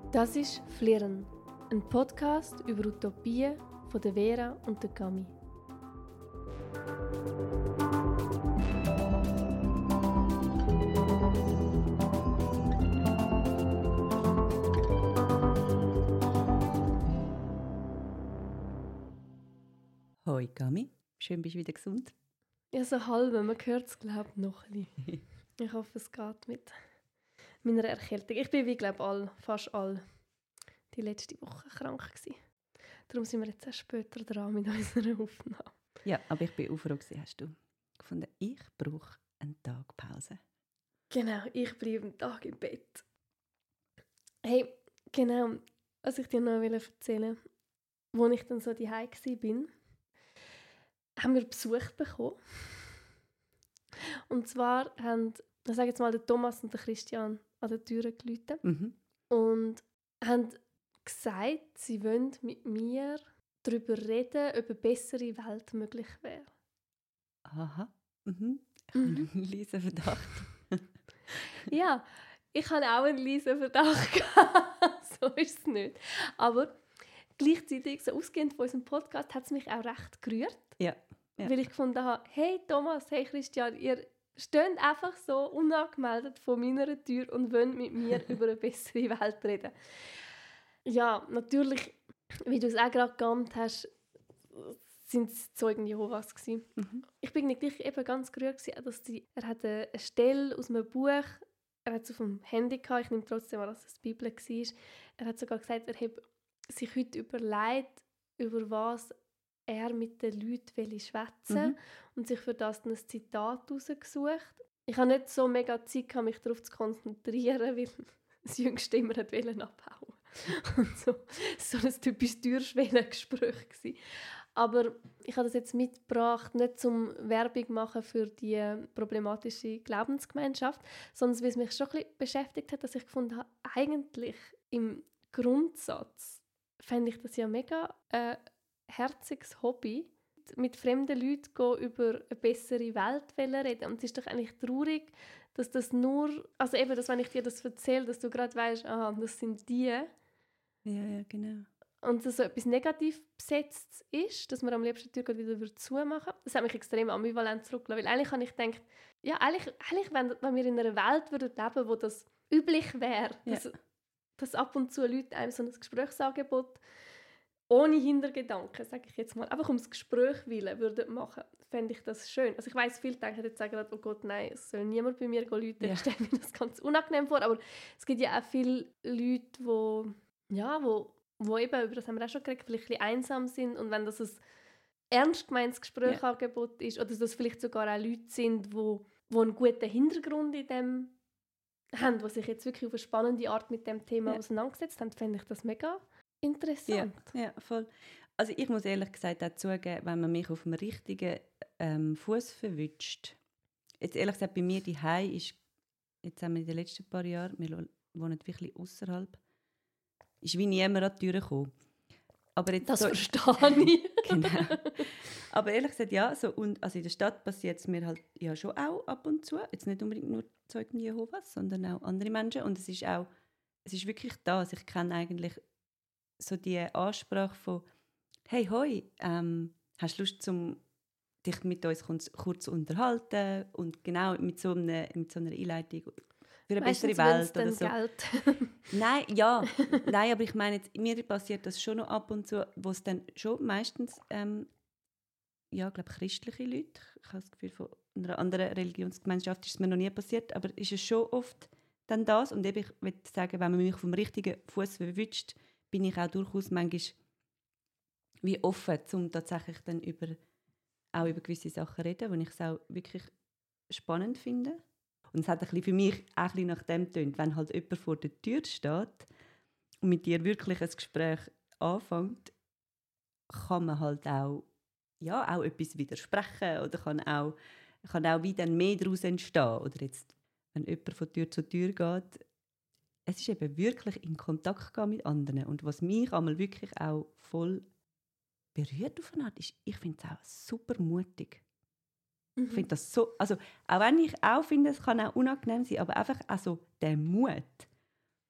Das ist «Flirren», ein Podcast über Utopien von der Vera und der Cami. Hoi Cami, schön bist du wieder gesund. Ja, so halb, man hört es, glaube ich, noch ein bisschen. Ich hoffe, es geht mit meiner Erkältung. Ich bin, wie glaube fast all die letzte Woche krank gewesen. Darum sind wir jetzt erst später dran mit unserer Aufnahme. Ja, aber ich bin auch froh, hast du gefunden, ich brauche einen Tag Pause. Genau, ich bleibe einen Tag im Bett. Hey, genau, was ich dir noch erzählen wollte, als ich dann so daheim war, haben wir Besuch bekommen. Und zwar haben, ich sage jetzt mal, der Thomas und der Christian an der Tür geläutet und haben gesagt, sie wollen mit mir darüber reden, ob eine bessere Welt möglich wäre. Aha, ich habe einen leisen Verdacht. Ja, ich habe auch einen leisen Verdacht gehabt. So ist es nicht. Aber gleichzeitig, so ausgehend von unserem Podcast, hat es mich auch recht gerührt. Ja. Weil ich gefunden habe, hey Thomas, hey Christian, ihr steht einfach so unangemeldet vor meiner Tür und wollt mit mir über eine bessere Welt reden. Ja, natürlich, wie du es auch gerade genannt hast, sind es Zeugen Jehovas gewesen. Ich bin nicht eben ganz gerührt gewesen, dass er hat eine Stelle aus einem Buch, er hat es auf dem Handy gehabt, ich nehme trotzdem an, dass es die Bibel war. Er hat sogar gesagt, er habe sich heute überlegt, über was er mit den Leuten schwätzen und sich für das ein Zitat herausgesucht. Ich habe nicht so mega Zeit, mich darauf zu konzentrieren, weil das Jüngste immer abhauen wollte. Und so ein typisches Türschwellengespräch. Aber ich habe das jetzt mitgebracht, nicht zum Werbung machen für die problematische Glaubensgemeinschaft, sondern weil es mich schon ein bisschen beschäftigt hat, dass ich gefunden habe, eigentlich im Grundsatz fände ich das ja mega herziges Hobby, mit fremden Leuten über eine bessere Welt reden. Und es ist doch eigentlich traurig, dass das nur, also eben, dass wenn ich dir das erzähle, dass du gerade weißt, aha, das sind die. Ja, genau. Und dass so etwas negativ besetzt ist, dass man am liebsten die Tür wieder zumachen würde. Das hat mich extrem ambivalent zurückgelassen, weil eigentlich habe ich gedacht, ja, eigentlich wenn wir in einer Welt würden leben, wo das üblich wäre, dass ab und zu Leute einem so ein Gesprächsangebot ohne Hintergedanken, sage ich jetzt mal, einfach ums Gespräch willen würden machen, fände ich das schön. Also ich weiss, viele denken jetzt sagen, oh Gott, nein, es soll niemand bei mir rufen, ich stelle mir das ganz unangenehm vor, aber es gibt ja auch viele Leute, wo eben, über das haben wir auch schon geredet, vielleicht ein bisschen einsam sind und wenn das ein ernst gemeintes Gesprächsangebot ist oder dass das vielleicht sogar auch Leute sind, die einen guten Hintergrund in dem haben, die sich jetzt wirklich auf eine spannende Art mit dem Thema auseinandergesetzt haben, fände ich das mega interessant. Ja, voll. Also ich muss ehrlich gesagt auch zugeben, wenn man mich auf dem richtigen Fuß verwünscht. Jetzt ehrlich gesagt, bei mir die Hause ist, jetzt haben wir in den letzten paar Jahren, wir wohnen wirklich außerhalb, ist wie niemand an die Tür gekommen. Aber jetzt das so, verstehe ich. Genau. Aber ehrlich gesagt, ja, so, und also in der Stadt passiert es mir halt ja schon auch ab und zu. Jetzt nicht unbedingt nur Zeugen Jehovas, sondern auch andere Menschen. Und es ist wirklich da. Also ich kenne eigentlich so die Ansprache von «Hey, hoi, hast du Lust, dich mit uns kurz zu unterhalten?» Und genau mit so einer Einleitung für eine bessere Welt oder so. Geld. Nein, aber ich meine, jetzt, mir passiert das schon noch ab und zu, wo es dann schon meistens christliche Leute, ich habe das Gefühl, von einer anderen Religionsgemeinschaft ist es mir noch nie passiert, aber ist es schon oft dann das. Und eben, ich würde sagen, wenn man mich vom richtigen Fuß verwünscht, bin ich auch durchaus manchmal wie offen, um tatsächlich dann auch über gewisse Sachen zu reden, die ich es auch wirklich spannend finde. Und es hat ein bisschen für mich auch ein bisschen nach dem getönt, wenn halt jemand vor der Tür steht und mit dir wirklich ein Gespräch anfängt, kann man halt auch etwas widersprechen oder kann auch wie dann mehr daraus entstehen. Oder jetzt, wenn jemand von Tür zu Tür geht, es ist eben wirklich in Kontakt gehen mit anderen. Und was mich einmal wirklich auch voll berührt auf eine Art ist, ich finde es auch super mutig. Ich finde das so, also auch wenn ich auch finde, es kann auch unangenehm sein, aber einfach auch so der Mut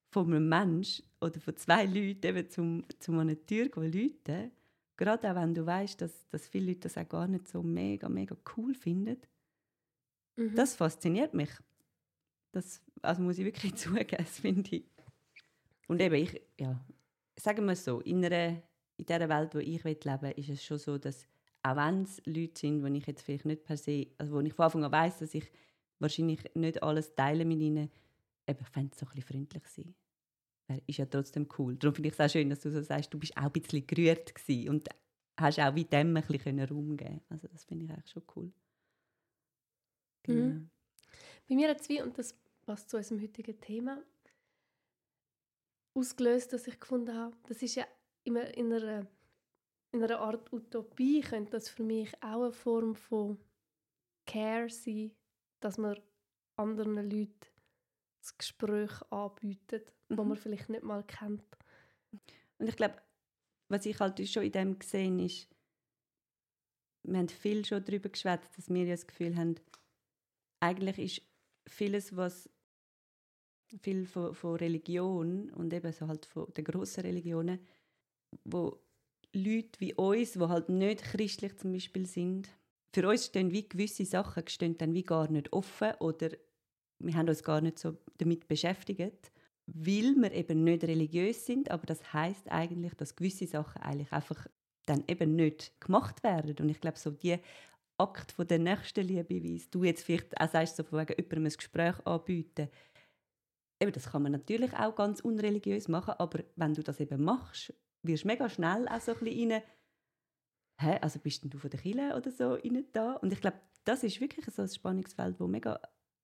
von einem Menschen oder von 2 Leuten eben zu einer Tür läuten, gerade auch wenn du weißt, dass viele Leute das auch gar nicht so mega, mega cool finden, das fasziniert mich. Das also muss ich wirklich zugeben, das finde ich. Und eben, sagen wir es so, in dieser Welt, wo ich leben will, ist es schon so, dass auch wenn es Leute sind, die ich jetzt vielleicht nicht per se, also wo ich von Anfang an weiss, dass ich wahrscheinlich nicht alles teile mit ihnen, eben, ich fände es so ein bisschen freundlich sein. Ist ja trotzdem cool. Darum finde ich es auch schön, dass du so sagst, du bist auch ein bisschen gerührt gewesen und hast auch wie dem ein bisschen Raum geben. Also das finde ich eigentlich schon cool. Genau. Bei mir hat es wie, und das passt zu unserem heutigen Thema, ausgelöst, dass ich gefunden habe, das ist ja immer in einer Art Utopie, könnte das für mich auch eine Form von Care sein, dass man anderen Leuten das Gespräch anbietet, das man vielleicht nicht mal kennt. Und ich glaube, was ich halt schon in dem gesehen ist, wir haben viel schon darüber geschwätzt, dass wir ja das Gefühl haben, eigentlich ist vieles, was viel von Religion und eben so halt von den grossen Religionen, wo Leute wie uns, die halt nicht christlich zum Beispiel sind, für uns stehen wie gewisse Sachen stehen dann wie gar nicht offen oder wir haben uns gar nicht so damit beschäftigt, weil wir eben nicht religiös sind, aber das heisst eigentlich, dass gewisse Sachen eigentlich einfach dann eben nicht gemacht werden. Und ich glaube, so die Akt von der Nächstenliebe, wie du jetzt vielleicht auch sagst, so von wegen jemandem ein Gespräch anbieten, eben, das kann man natürlich auch ganz unreligiös machen, aber wenn du das eben machst, wirst du mega schnell auch so ein bisschen rein, also bist denn du von der Kirche oder so rein da? Und ich glaube, das ist wirklich so ein Spannungsfeld, das mega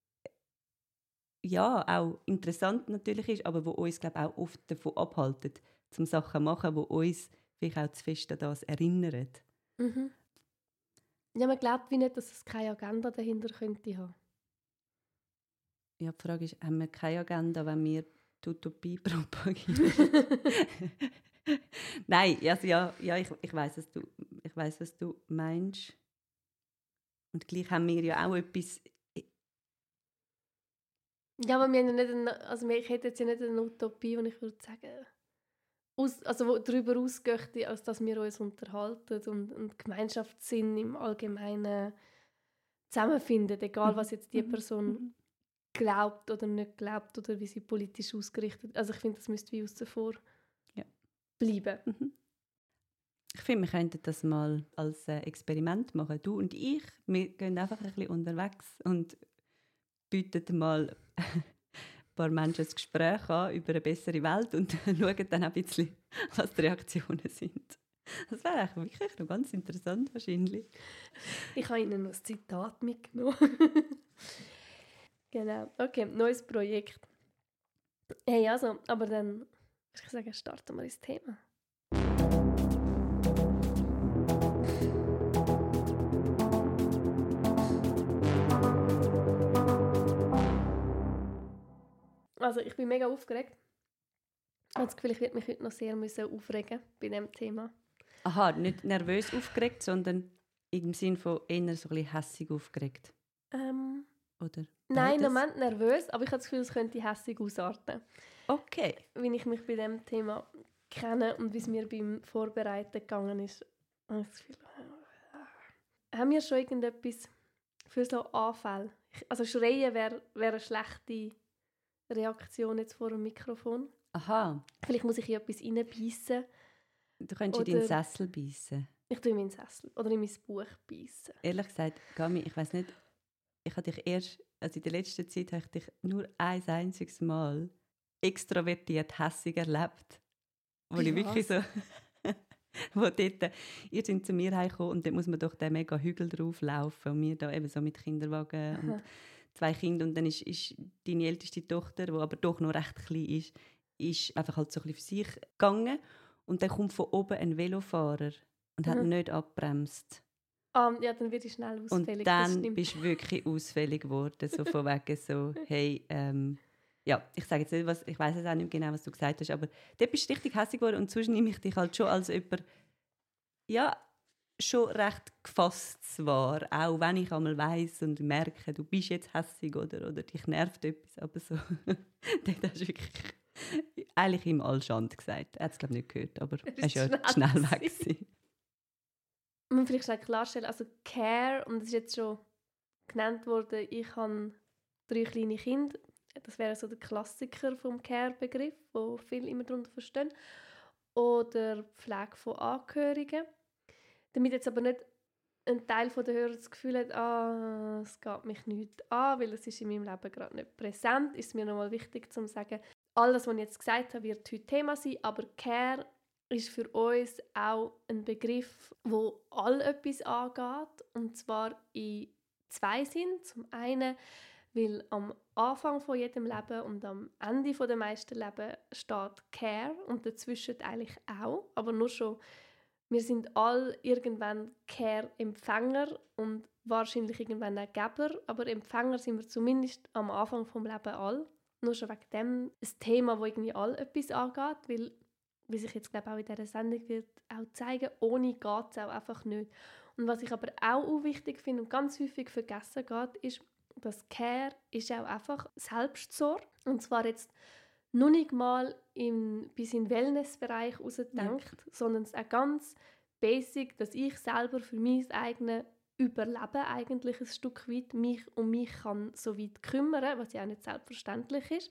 auch interessant natürlich ist, aber wo uns, glaube ich, auch oft davon abhalten, zum Sachen zu machen, die uns vielleicht auch zu fest an das erinnern. Ja, man glaubt wie nicht, dass es keine Agenda dahinter könnte haben. Ja, die Frage ist, haben wir keine Agenda, wenn wir die Utopie propagieren? Nein, also ich weiss, was du meinst. Und gleich haben wir ja auch etwas. Ja, aber wir haben ja nicht ich hätte jetzt ja nicht eine Utopie, wo ich würde sagen, wo darüber ausgeht, als dass wir uns unterhalten und Gemeinschaftssinn im Allgemeinen zusammenfinden, egal was jetzt die Person glaubt oder nicht glaubt oder wie sie politisch ausgerichtet ist. Also ich finde, das müsste wie außen vor bleiben. Ich finde, wir könnten das mal als Experiment machen. Du und ich, wir gehen einfach ein bisschen unterwegs und bieten mal ein paar Menschen ein Gespräch an über eine bessere Welt und schauen dann auch ein bisschen, was die Reaktionen sind. Das wäre eigentlich wirklich noch ganz interessant wahrscheinlich. Ich habe Ihnen noch ein Zitat mitgenommen. Genau, okay, neues Projekt. Hey, also, aber dann würde ich sagen, starten wir ins Thema. Also, ich bin mega aufgeregt. Ich habe das Gefühl, ich werde mich heute noch sehr aufregen bei diesem Thema. Aha, nicht nervös aufgeregt, sondern im Sinne von eher so ein bisschen hässig aufgeregt. Oder? Nein, im Moment nervös, aber ich habe das Gefühl, es könnte hässig ausarten. Okay. Wie ich mich bei diesem Thema kenne und wie es mir beim Vorbereiten gegangen ist, habe ich das Gefühl, haben wir schon irgendetwas für so Anfälle? Also schreien wäre eine schlechte Reaktion jetzt vor dem Mikrofon. Aha. Vielleicht muss ich in etwas reinbeissen. Du könntest in deinen Sessel beißen. Ich tue in meinen Sessel oder in mein Buch beißen. Ehrlich gesagt, Gami, ich weiss nicht, ich habe dich erst, also in der letzten Zeit habe ich dich nur ein einziges Mal extrovertiert hässig erlebt. Wo ich wirklich so, wo dort, ihr seid zu mir heimgekommen und dort muss man doch den mega Hügel drauflaufen und wir da eben so mit Kinderwagen und 2 Kindern und dann ist deine älteste Tochter, die aber doch noch recht klein ist einfach halt so ein bisschen für sich gegangen und dann kommt von oben ein Velofahrer und hat nicht abgebremst. Ja, dann wird ich schnell ausfällig. Und dann bist du wirklich ausfällig geworden, so von wegen so, hey, ja, ich sage jetzt nicht, ich weiss jetzt auch nicht genau, was du gesagt hast, aber dort bist du richtig hässlich geworden und sonst nehme ich dich halt schon als jemand, ja, schon recht gefasst war, auch wenn ich einmal weiss und merke, du bist jetzt hässig oder dich nervt etwas, aber so, dort hast du wirklich eigentlich ihm Allschand gesagt. Er hat es, glaube ich, nicht gehört, aber er ist ja schnell schnell weg gewesen. Man muss vielleicht schnell klarstellen, also Care, und das ist jetzt schon genannt worden, ich habe 3 kleine Kinder. Das wäre so der Klassiker vom Care-Begriff, wo viele immer darunter verstehen. Oder Pflege von Angehörigen. Damit jetzt aber nicht ein Teil der Hörer das Gefühl hat, es geht mich nicht an, weil es ist in meinem Leben gerade nicht präsent, ist mir nochmal wichtig zu sagen, alles, was ich jetzt gesagt habe, wird heute Thema sein, aber Care ist für uns auch ein Begriff, wo all etwas angeht, und zwar in 2 Sinnen. Zum einen, weil am Anfang von jedem Leben und am Ende der meisten Leben steht Care und dazwischen eigentlich auch, aber nur schon, wir sind alle irgendwann Care-Empfänger und wahrscheinlich irgendwann auch Geber, aber Empfänger sind wir zumindest am Anfang vom Leben alle. Nur schon wegen dem ein Thema, wo irgendwie alle etwas angeht, weil, wie sich jetzt glaube ich, auch in dieser Sendung wird auch zeigen, ohne geht es auch einfach nicht. Und was ich aber auch wichtig finde und ganz häufig vergessen geht, ist, dass Care ist auch einfach Selbstsorge. Und zwar jetzt noch nicht mal bis in den Wellnessbereich rausdenkt, sondern es auch ganz basic, dass ich selber für mein eigenes Überleben eigentlich ein Stück weit mich um mich kann so weit kümmern, was ja auch nicht selbstverständlich ist.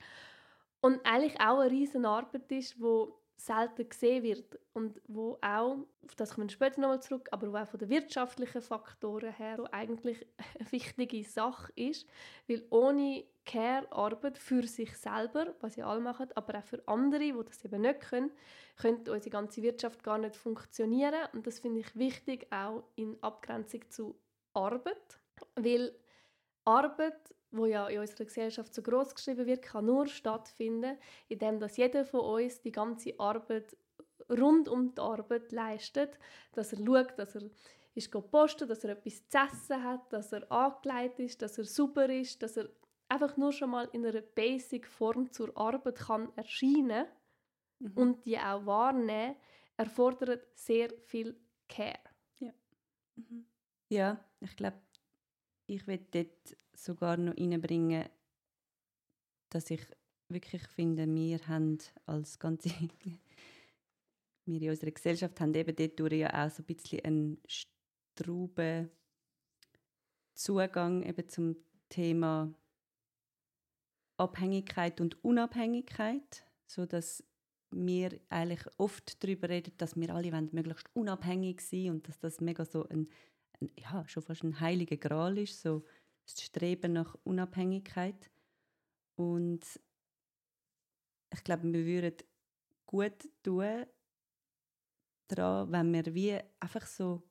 Und eigentlich auch eine riesen Arbeit ist, die selten gesehen wird und wo auch, auf das kommen wir später nochmal zurück, aber wo auch von den wirtschaftlichen Faktoren her so eigentlich eine wichtige Sache ist, weil ohne Care-Arbeit für sich selber, was ja alle machen, aber auch für andere, die das eben nicht können, könnte unsere ganze Wirtschaft gar nicht funktionieren, und das finde ich wichtig, auch in Abgrenzung zu Arbeit, weil Arbeit, wo ja in unserer Gesellschaft so gross geschrieben wird, kann nur stattfinden, indem dass jeder von uns die ganze Arbeit rund um die Arbeit leistet, dass er schaut, dass er ist posten, dass er etwas zu essen hat, dass er angelegt ist, dass er sauber ist, dass er einfach nur schon mal in einer Basic-Form zur Arbeit kann erscheinen und die auch wahrnehmen, erfordert sehr viel Care. Ja, ja, ich glaube, ich will dort sogar noch reinbringen, dass ich wirklich finde, wir haben als ganze, wir in unserer Gesellschaft haben eben dort ja auch so ein bisschen einen strauben Zugang eben zum Thema Abhängigkeit und Unabhängigkeit, sodass wir eigentlich oft darüber reden, dass wir alle möglichst unabhängig sein wollen und dass das mega so ja, schon fast ein heiliger Gral ist, so das Streben nach Unabhängigkeit. Und ich glaube, wir würden gut tun daran, wenn wir wie einfach so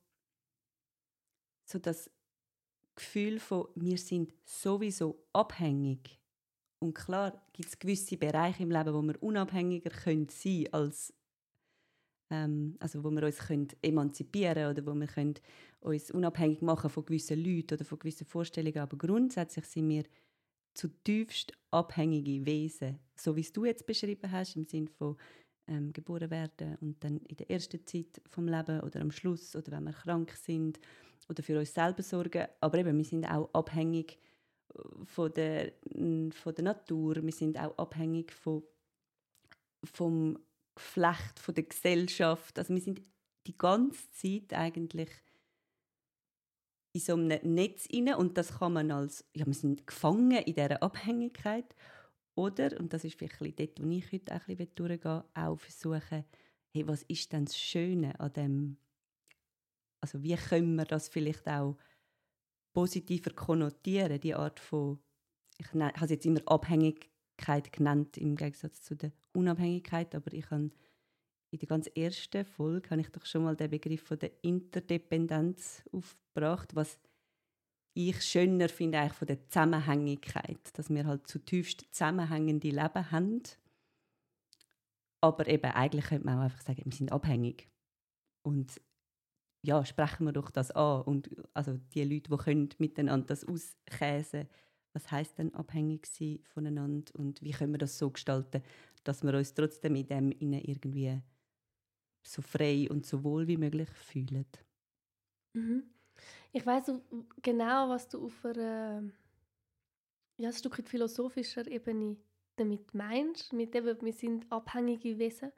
das Gefühl von, wir sind sowieso abhängig. Und klar gibt es gewisse Bereiche im Leben, wo wir unabhängiger sein können als also wo wir uns emanzipieren können oder wo wir uns unabhängig machen von gewissen Leuten oder von gewissen Vorstellungen. Aber grundsätzlich sind wir zutiefst abhängige Wesen. So wie es du jetzt beschrieben hast, im Sinne von geboren werden und dann in der ersten Zeit vom Leben oder am Schluss oder wenn wir krank sind oder für uns selber sorgen. Aber eben, wir sind auch abhängig von der Natur. Wir sind auch abhängig vom Geflecht von der Gesellschaft. Also wir sind die ganze Zeit eigentlich in so einem Netz rein und das kann man wir sind gefangen in dieser Abhängigkeit. Oder, und das ist vielleicht dort, wo ich heute auch ein bisschen durchgehe, auch versuchen, hey, was ist denn das Schöne an dem, also wie können wir das vielleicht auch positiver konnotieren, die Art von, ich habe es jetzt immer Abhängigkeit genannt, im Gegensatz zu der Unabhängigkeit, aber ich habe in der ganz ersten Folge habe ich doch schon mal den Begriff von der Interdependenz aufgebracht, was ich schöner finde eigentlich von der Zusammenhängigkeit, dass wir halt zutiefst zusammenhängende Leben haben. Aber eben, eigentlich könnte man auch einfach sagen, wir sind abhängig. Und ja, sprechen wir doch das an. Und also die Leute, die können miteinander das auskäsen, was heisst denn abhängig sein voneinander und wie können wir das so gestalten, dass wir uns trotzdem in dem irgendwie so frei und so wohl wie möglich fühlen. Mhm. Ich weiss genau, was du auf einer ein Stück philosophischer Ebene damit meinst, mit dem, wir sind abhängige Wesen.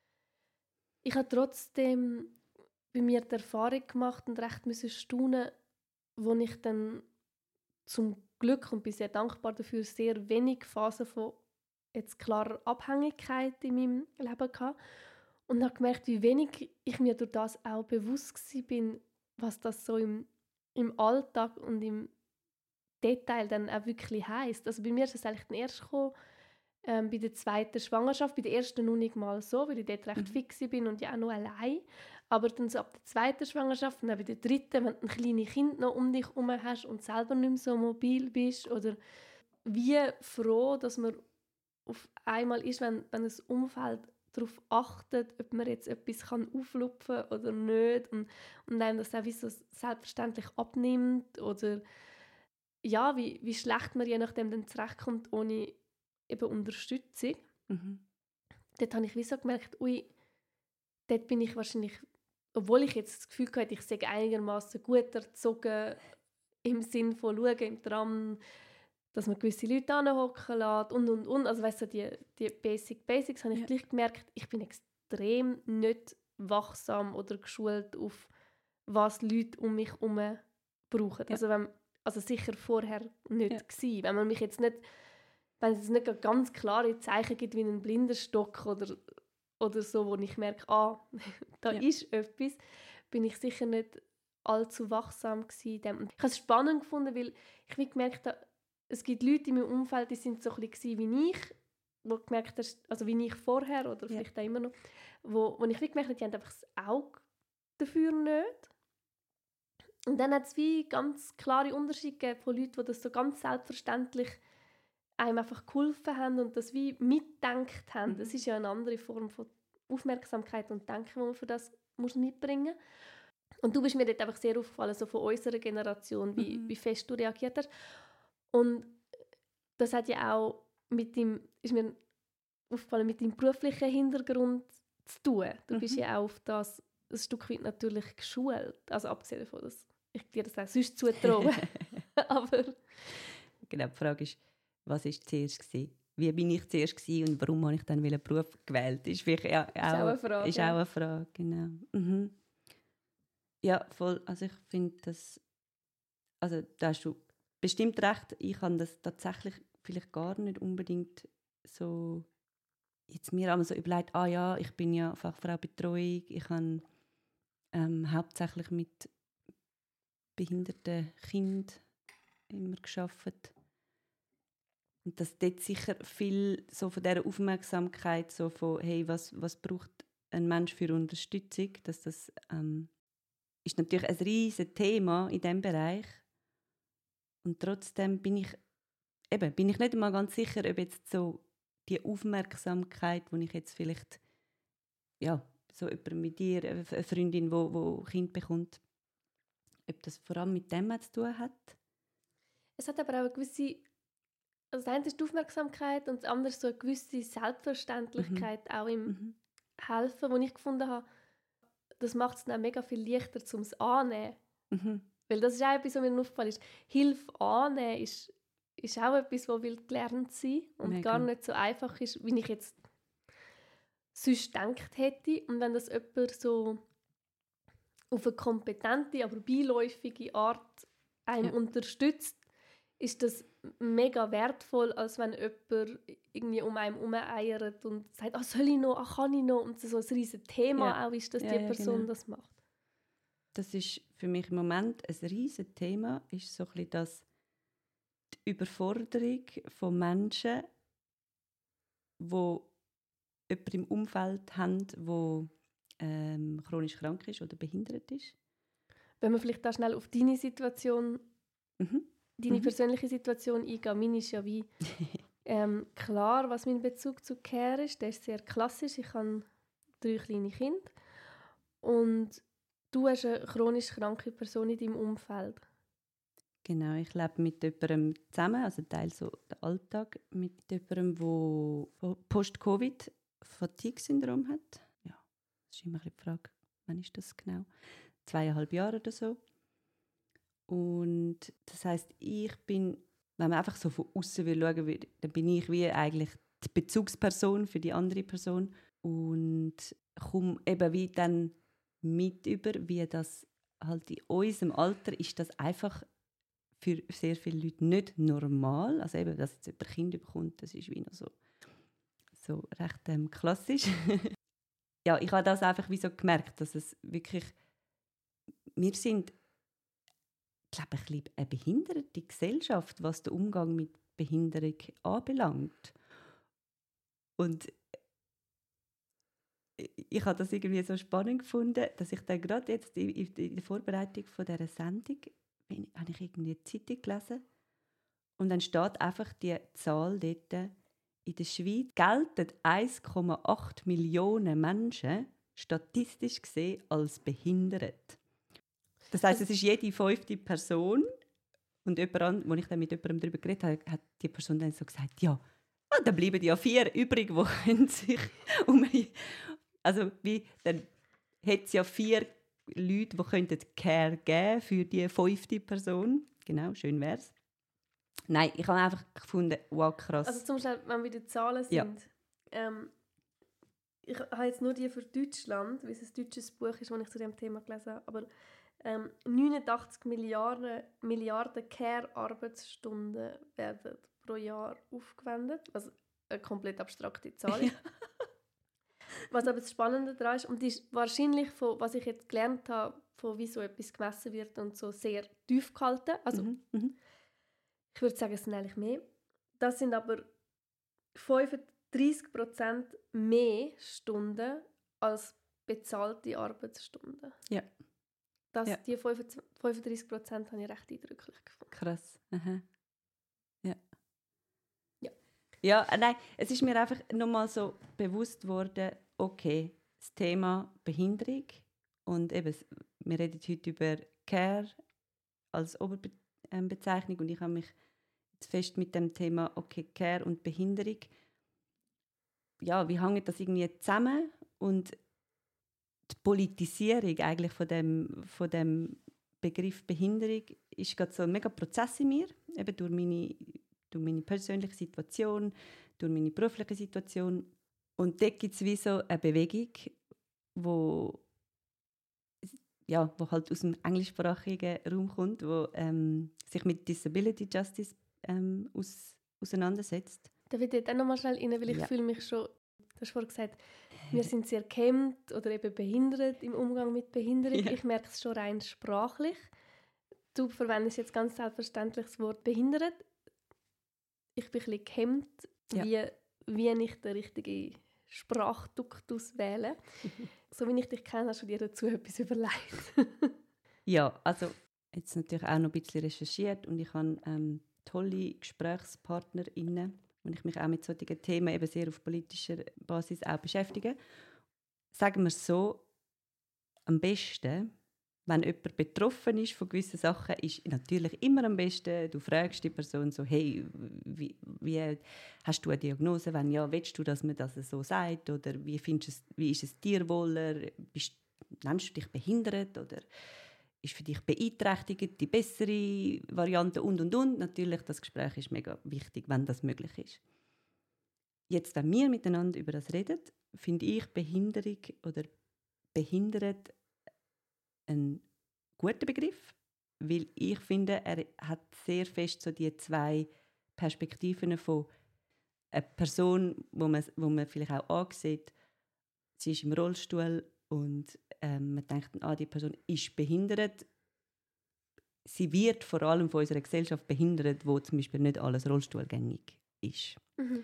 Ich habe trotzdem bei mir die Erfahrung gemacht und recht müssen staunen, wo ich dann zum Glück und bin sehr dankbar dafür sehr wenig Phasen von jetzt klarer Abhängigkeit in meinem Leben hatte. Und habe gemerkt, wie wenig ich mir durch das auch bewusst bin, was das so im Alltag und im Detail dann auch wirklich heisst. Also bei mir ist es eigentlich dann erst gekommen, bei der zweiten Schwangerschaft, bei der ersten noch nicht mal so, weil ich dort recht fix bin und ja auch noch allein. Aber dann so ab der zweiten Schwangerschaft und dann bei der dritten, wenn du ein kleines Kind noch um dich herum hast und selber nicht mehr so mobil bist, oder wie froh, dass man auf einmal ist, wenn ein Umfeld darauf achtet, ob man jetzt etwas auflupfen kann oder nicht und einem das auch wie so selbstverständlich abnimmt oder ja, wie schlecht man je nachdem dann zurechtkommt ohne eben Unterstützung. Dort habe ich wie so gemerkt, ui, dort bin ich wahrscheinlich, obwohl ich jetzt das Gefühl hatte, ich sei einigermaßen gut erzogen, im Sinn von schauen im Tram, dass man gewisse Leute anhocken lässt und. Also weißt du, die Basics habe ich gleich gemerkt, ich bin extrem nicht wachsam oder geschult auf, was Leute um mich herum brauchen. Ja. Also sicher vorher nicht gewesen. Wenn man mich jetzt nicht, wenn es nicht ganz klare Zeichen gibt wie einen Blindenstock oder so, wo ich merke, da ist etwas, bin ich sicher nicht allzu wachsam gewesen. Ich habe es spannend gefunden, weil ich gemerkt habe, es gibt Leute in meinem Umfeld, die sind so ein bisschen wie ich, wo gemerkt hast, also wie ich vorher oder vielleicht auch immer noch, wo ich gemerkt habe, die haben einfach das Auge dafür nicht. Und dann hat es wie ganz klare Unterschiede gegeben von Leuten, die das so ganz selbstverständlich einem einfach geholfen haben und das wie mitgedacht haben. Das ist ja eine andere Form von Aufmerksamkeit und Denken, die man für das mitbringen muss. Und du bist mir dort einfach sehr aufgefallen, so von unserer Generation, wie fest du reagiert hast. Und das hat ja auch ist mir aufgefallen, mit deinem beruflichen Hintergrund zu tun. Du bist ja auch auf das ein Stück weit natürlich geschult. Also abgesehen davon, dass ich dir das auch sonst zutraue. Aber genau, die Frage ist, was war zuerst gewesen? Wie bin ich zuerst gewesen und warum habe ich dann welchen Beruf gewählt? Ist vielleicht auch eine Frage. Ist auch eine Frage, genau. Ja, voll. Also ich finde, also da hast du bestimmt recht. Ich habe das tatsächlich vielleicht gar nicht unbedingt so jetzt mir einmal so überlegt, ich bin ja Fachfrau Betreuung, ich habe hauptsächlich mit behinderten Kindern immer gearbeitet. Und dass dort sicher viel so von dieser Aufmerksamkeit, so von hey, was braucht ein Mensch für Unterstützung, dass das ist natürlich ein riesiges Thema in diesem Bereich. Und trotzdem bin ich nicht einmal ganz sicher, ob jetzt so die Aufmerksamkeit, die ich jetzt vielleicht, so jemand mit dir, eine Freundin, die Kind bekommt, ob das vor allem mit dem zu tun hat? Es hat aber auch eine gewisse, also das eine ist die Aufmerksamkeit und das andere so eine gewisse Selbstverständlichkeit auch im Helfen, wo ich gefunden habe, das macht es dann mega viel leichter, um es anzunehmen. Weil das ist auch etwas, was mir aufgefallen ist. Hilfe annehmen ist auch etwas, was gelernt sein und mega. Gar nicht so einfach ist, wie ich jetzt sonst gedacht hätte. Und wenn das jemand so auf eine kompetente, aber beiläufige Art einem unterstützt, ist das mega wertvoll, als wenn jemand irgendwie um einen herumeiert und sagt, soll ich noch, kann ich noch? Und so ein riesiges Thema auch ist, dass die Person das macht. Das ist für mich im Moment ein riesiges Thema, ist so ein bisschen das die Überforderung von Menschen, die jemanden im Umfeld haben, der chronisch krank ist oder behindert ist. Wenn wir vielleicht da schnell auf deine Situation, deine persönliche Situation eingehen. Meine ist ja wie klar, was mein Bezug zu Care ist. Der ist sehr klassisch. Ich habe 3 kleine Kinder. Und du hast eine chronisch kranke Person in deinem Umfeld. Genau, ich lebe mit jemandem zusammen, also teile so den Alltag mit jemandem, der Post-Covid-Fatigue-Syndrom hat. Ja, das ist immer die Frage, wann ist das genau? 2,5 Jahre oder so. Und das heisst, ich bin, wenn man einfach so von außen schauen will, dann bin ich wie eigentlich die Bezugsperson für die andere Person und komme eben wie dann mit über, wie das halt in unserem Alter ist das einfach für sehr viele Leute nicht normal. Also eben, dass jetzt jemand Kinder bekommt, das ist wie noch so recht klassisch. Ja, ich habe das einfach wie so gemerkt, dass es wirklich, wir sind, glaube ich, eine behinderte Gesellschaft, was den Umgang mit Behinderung anbelangt. Und ich habe das irgendwie so spannend gefunden, dass ich dann gerade jetzt in der Vorbereitung von dieser Sendung habe ich irgendwie eine Zeitung gelesen und dann steht einfach die Zahl dort, in der Schweiz gelten 1,8 Millionen Menschen statistisch gesehen als behindert. Das heisst, es ist jede 5. Person und jemand, als ich dann mit jemandem darüber geredet habe, hat die Person dann so gesagt, ja, dann bleiben ja 4 übrig, die können sich also wie, dann hätte es ja 4 Leute, die Care geben für die 5. Person. Genau, schön wär's. Nein, ich habe einfach gefunden, wow, krass. Also zum Beispiel, wenn wir die Zahlen sind, ich habe jetzt nur die für Deutschland, weil es ein deutsches Buch ist, das ich zu diesem Thema gelesen habe, aber 89 Milliarden Care-Arbeitsstunden werden pro Jahr aufgewendet, was eine komplett abstrakte Zahl ist. Was aber das Spannende daran ist, und die ist wahrscheinlich, von was ich jetzt gelernt habe, von wie so etwas gemessen wird und so sehr tief gehalten. Also, ich würde sagen, es sind eigentlich mehr. Das sind aber 35% mehr Stunden als bezahlte Arbeitsstunden. Ja. Die 35% habe ich recht eindrücklich gefunden. Krass. Aha. Ja. Ja. Ja, nein, es ist mir einfach nochmal so bewusst worden, okay, das Thema Behinderung und eben, wir reden heute über Care als Oberbezeichnung und ich habe mich jetzt fest mit dem Thema, okay, Care und Behinderung, ja, wie hängt das irgendwie zusammen und die Politisierung eigentlich von dem Begriff Behinderung ist gerade so ein mega Prozess in mir, eben durch meine persönliche Situation, durch meine berufliche Situation. Und dort gibt es wie so eine Bewegung, wo halt aus dem englischsprachigen Raum kommt, wo sich mit Disability Justice auseinandersetzt. Darf ich dort auch noch mal schnell rein, weil ich fühle mich schon, du hast vorhin gesagt, wir sind sehr gehemmt oder eben behindert im Umgang mit Behinderung. Ja. Ich merke es schon rein sprachlich. Du verwendest jetzt ganz selbstverständlich das Wort behindert. Ich bin ein bisschen gehemmt, wie ich den richtigen Sprachduktus wähle. So wie ich dich kenne, hast du dir dazu etwas überlegt. Ja, also jetzt natürlich auch noch ein bisschen recherchiert und ich habe tolle GesprächspartnerInnen, und ich mich auch mit solchen Themen eben sehr auf politischer Basis auch beschäftige. Sagen wir es so, am besten, wenn jemand betroffen ist von gewissen Sachen, ist natürlich immer am besten, du fragst die Person so, hey, wie hast du eine Diagnose? Wenn ja, willst du, dass man das so sagt? Oder wie ist es dir wohler? Nennst du dich behindert? Oder ist für dich beeinträchtigt die bessere Variante? Und. Natürlich, das Gespräch ist mega wichtig, wenn das möglich ist. Jetzt, wenn wir miteinander über das reden, finde ich Behinderung oder behindert ein guter Begriff, weil ich finde, er hat sehr fest so die 2 Perspektiven von einer Person, wo man vielleicht auch ansieht, sie ist im Rollstuhl und man denkt, die Person ist behindert. Sie wird vor allem von unserer Gesellschaft behindert, wo zum Beispiel nicht alles rollstuhlgängig ist. Mhm.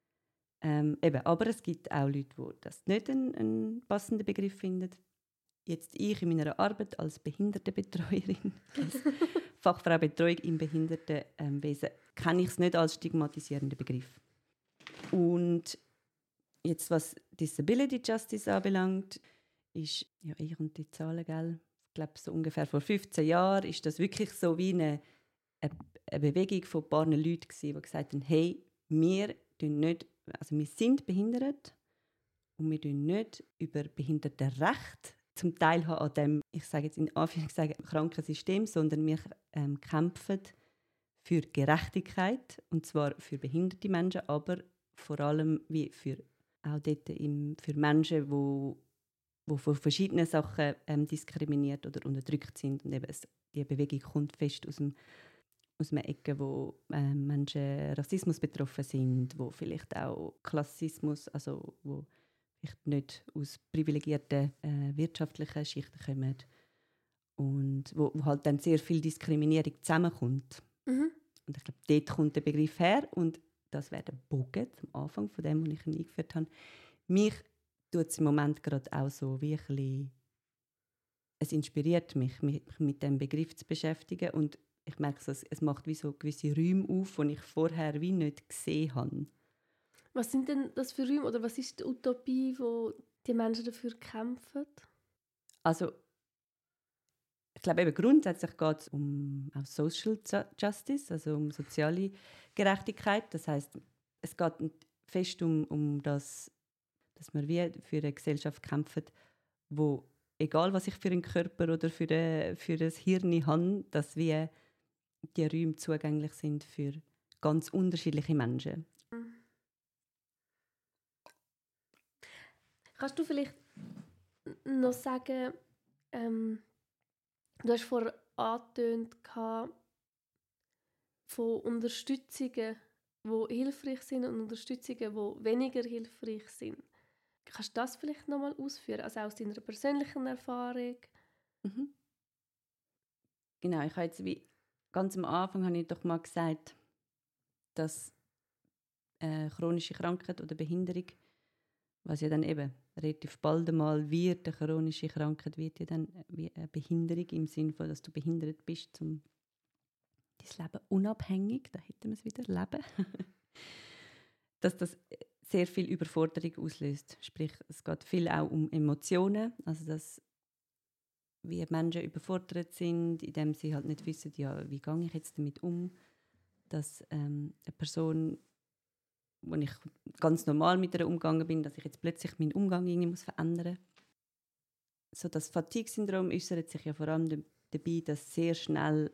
Aber es gibt auch Leute, die das nicht einen passenden Begriff finden. Jetzt ich in meiner Arbeit als Behindertenbetreuerin, als Fachfrau Betreuung im Behindertenwesen, kenne ich es nicht als stigmatisierenden Begriff. Und jetzt, was Disability Justice anbelangt, ist, ja, ich und die Zahlen, gell? Ich glaube, so ungefähr vor 15 Jahren ist das wirklich so wie eine Bewegung von ein paar Leuten gewesen, die gesagt haben, hey, wir sind behindert und wir tun nicht über Behindertenrechte zum Teil haben an dem, ich sage jetzt in Anführungszeichen, kranken System, sondern wir kämpfen für Gerechtigkeit, und zwar für behinderte Menschen, aber vor allem wie für auch dort für Menschen, die von verschiedenen Sachen diskriminiert oder unterdrückt sind. Und eben die Bewegung kommt fest aus einer Ecke, wo Menschen Rassismus betroffen sind, wo vielleicht auch Klassismus, also wo vielleicht nicht aus privilegierten wirtschaftlichen Schichten kommen und wo halt dann sehr viel Diskriminierung zusammenkommt. Mhm. Und ich glaube, dort kommt der Begriff her und das wäre der Bogen am Anfang von dem, was ich eingeführt habe. Mich tut es im Moment gerade auch so wie ein bisschen, es inspiriert mich mit dem Begriff zu beschäftigen und ich merke, es macht wie so gewisse Räume auf, die ich vorher wie nicht gesehen habe. Was sind denn das für Räume oder was ist die Utopie, wo die Menschen dafür kämpfen? Also ich glaube eben grundsätzlich geht es um auch Social Justice, also um soziale Gerechtigkeit. Das heißt, es geht fest um das, dass wir wie für eine Gesellschaft kämpfen, wo egal was ich für einen Körper oder für ein Hirn habe, dass wir die Räume zugänglich sind für ganz unterschiedliche Menschen. Kannst du vielleicht noch sagen, du hast vorher angetönt von Unterstützungen, die hilfreich sind und Unterstützungen, die weniger hilfreich sind. Kannst du das vielleicht nochmal ausführen, also aus deiner persönlichen Erfahrung? Mhm. Genau, ich habe jetzt ganz am Anfang habe ich doch mal gesagt, dass chronische Krankheit oder Behinderung, was ja dann eben relativ bald einmal wird, eine chronische Krankheit wird ja dann wie eine Behinderung im Sinne von, dass du behindert bist, zum dein Leben unabhängig, da hätten wir es wieder, Leben, dass das sehr viel Überforderung auslöst. Sprich, es geht viel auch um Emotionen, also dass wie Menschen überfordert sind, indem sie halt nicht wissen, ja, wie gehe ich jetzt damit um, dass eine Person, wo ich ganz normal mit ihr umgegangen bin, dass ich jetzt plötzlich meinen Umgang irgendwie verändern muss. So das Fatigue-Syndrom äußert sich ja vor allem dabei, dass sehr schnell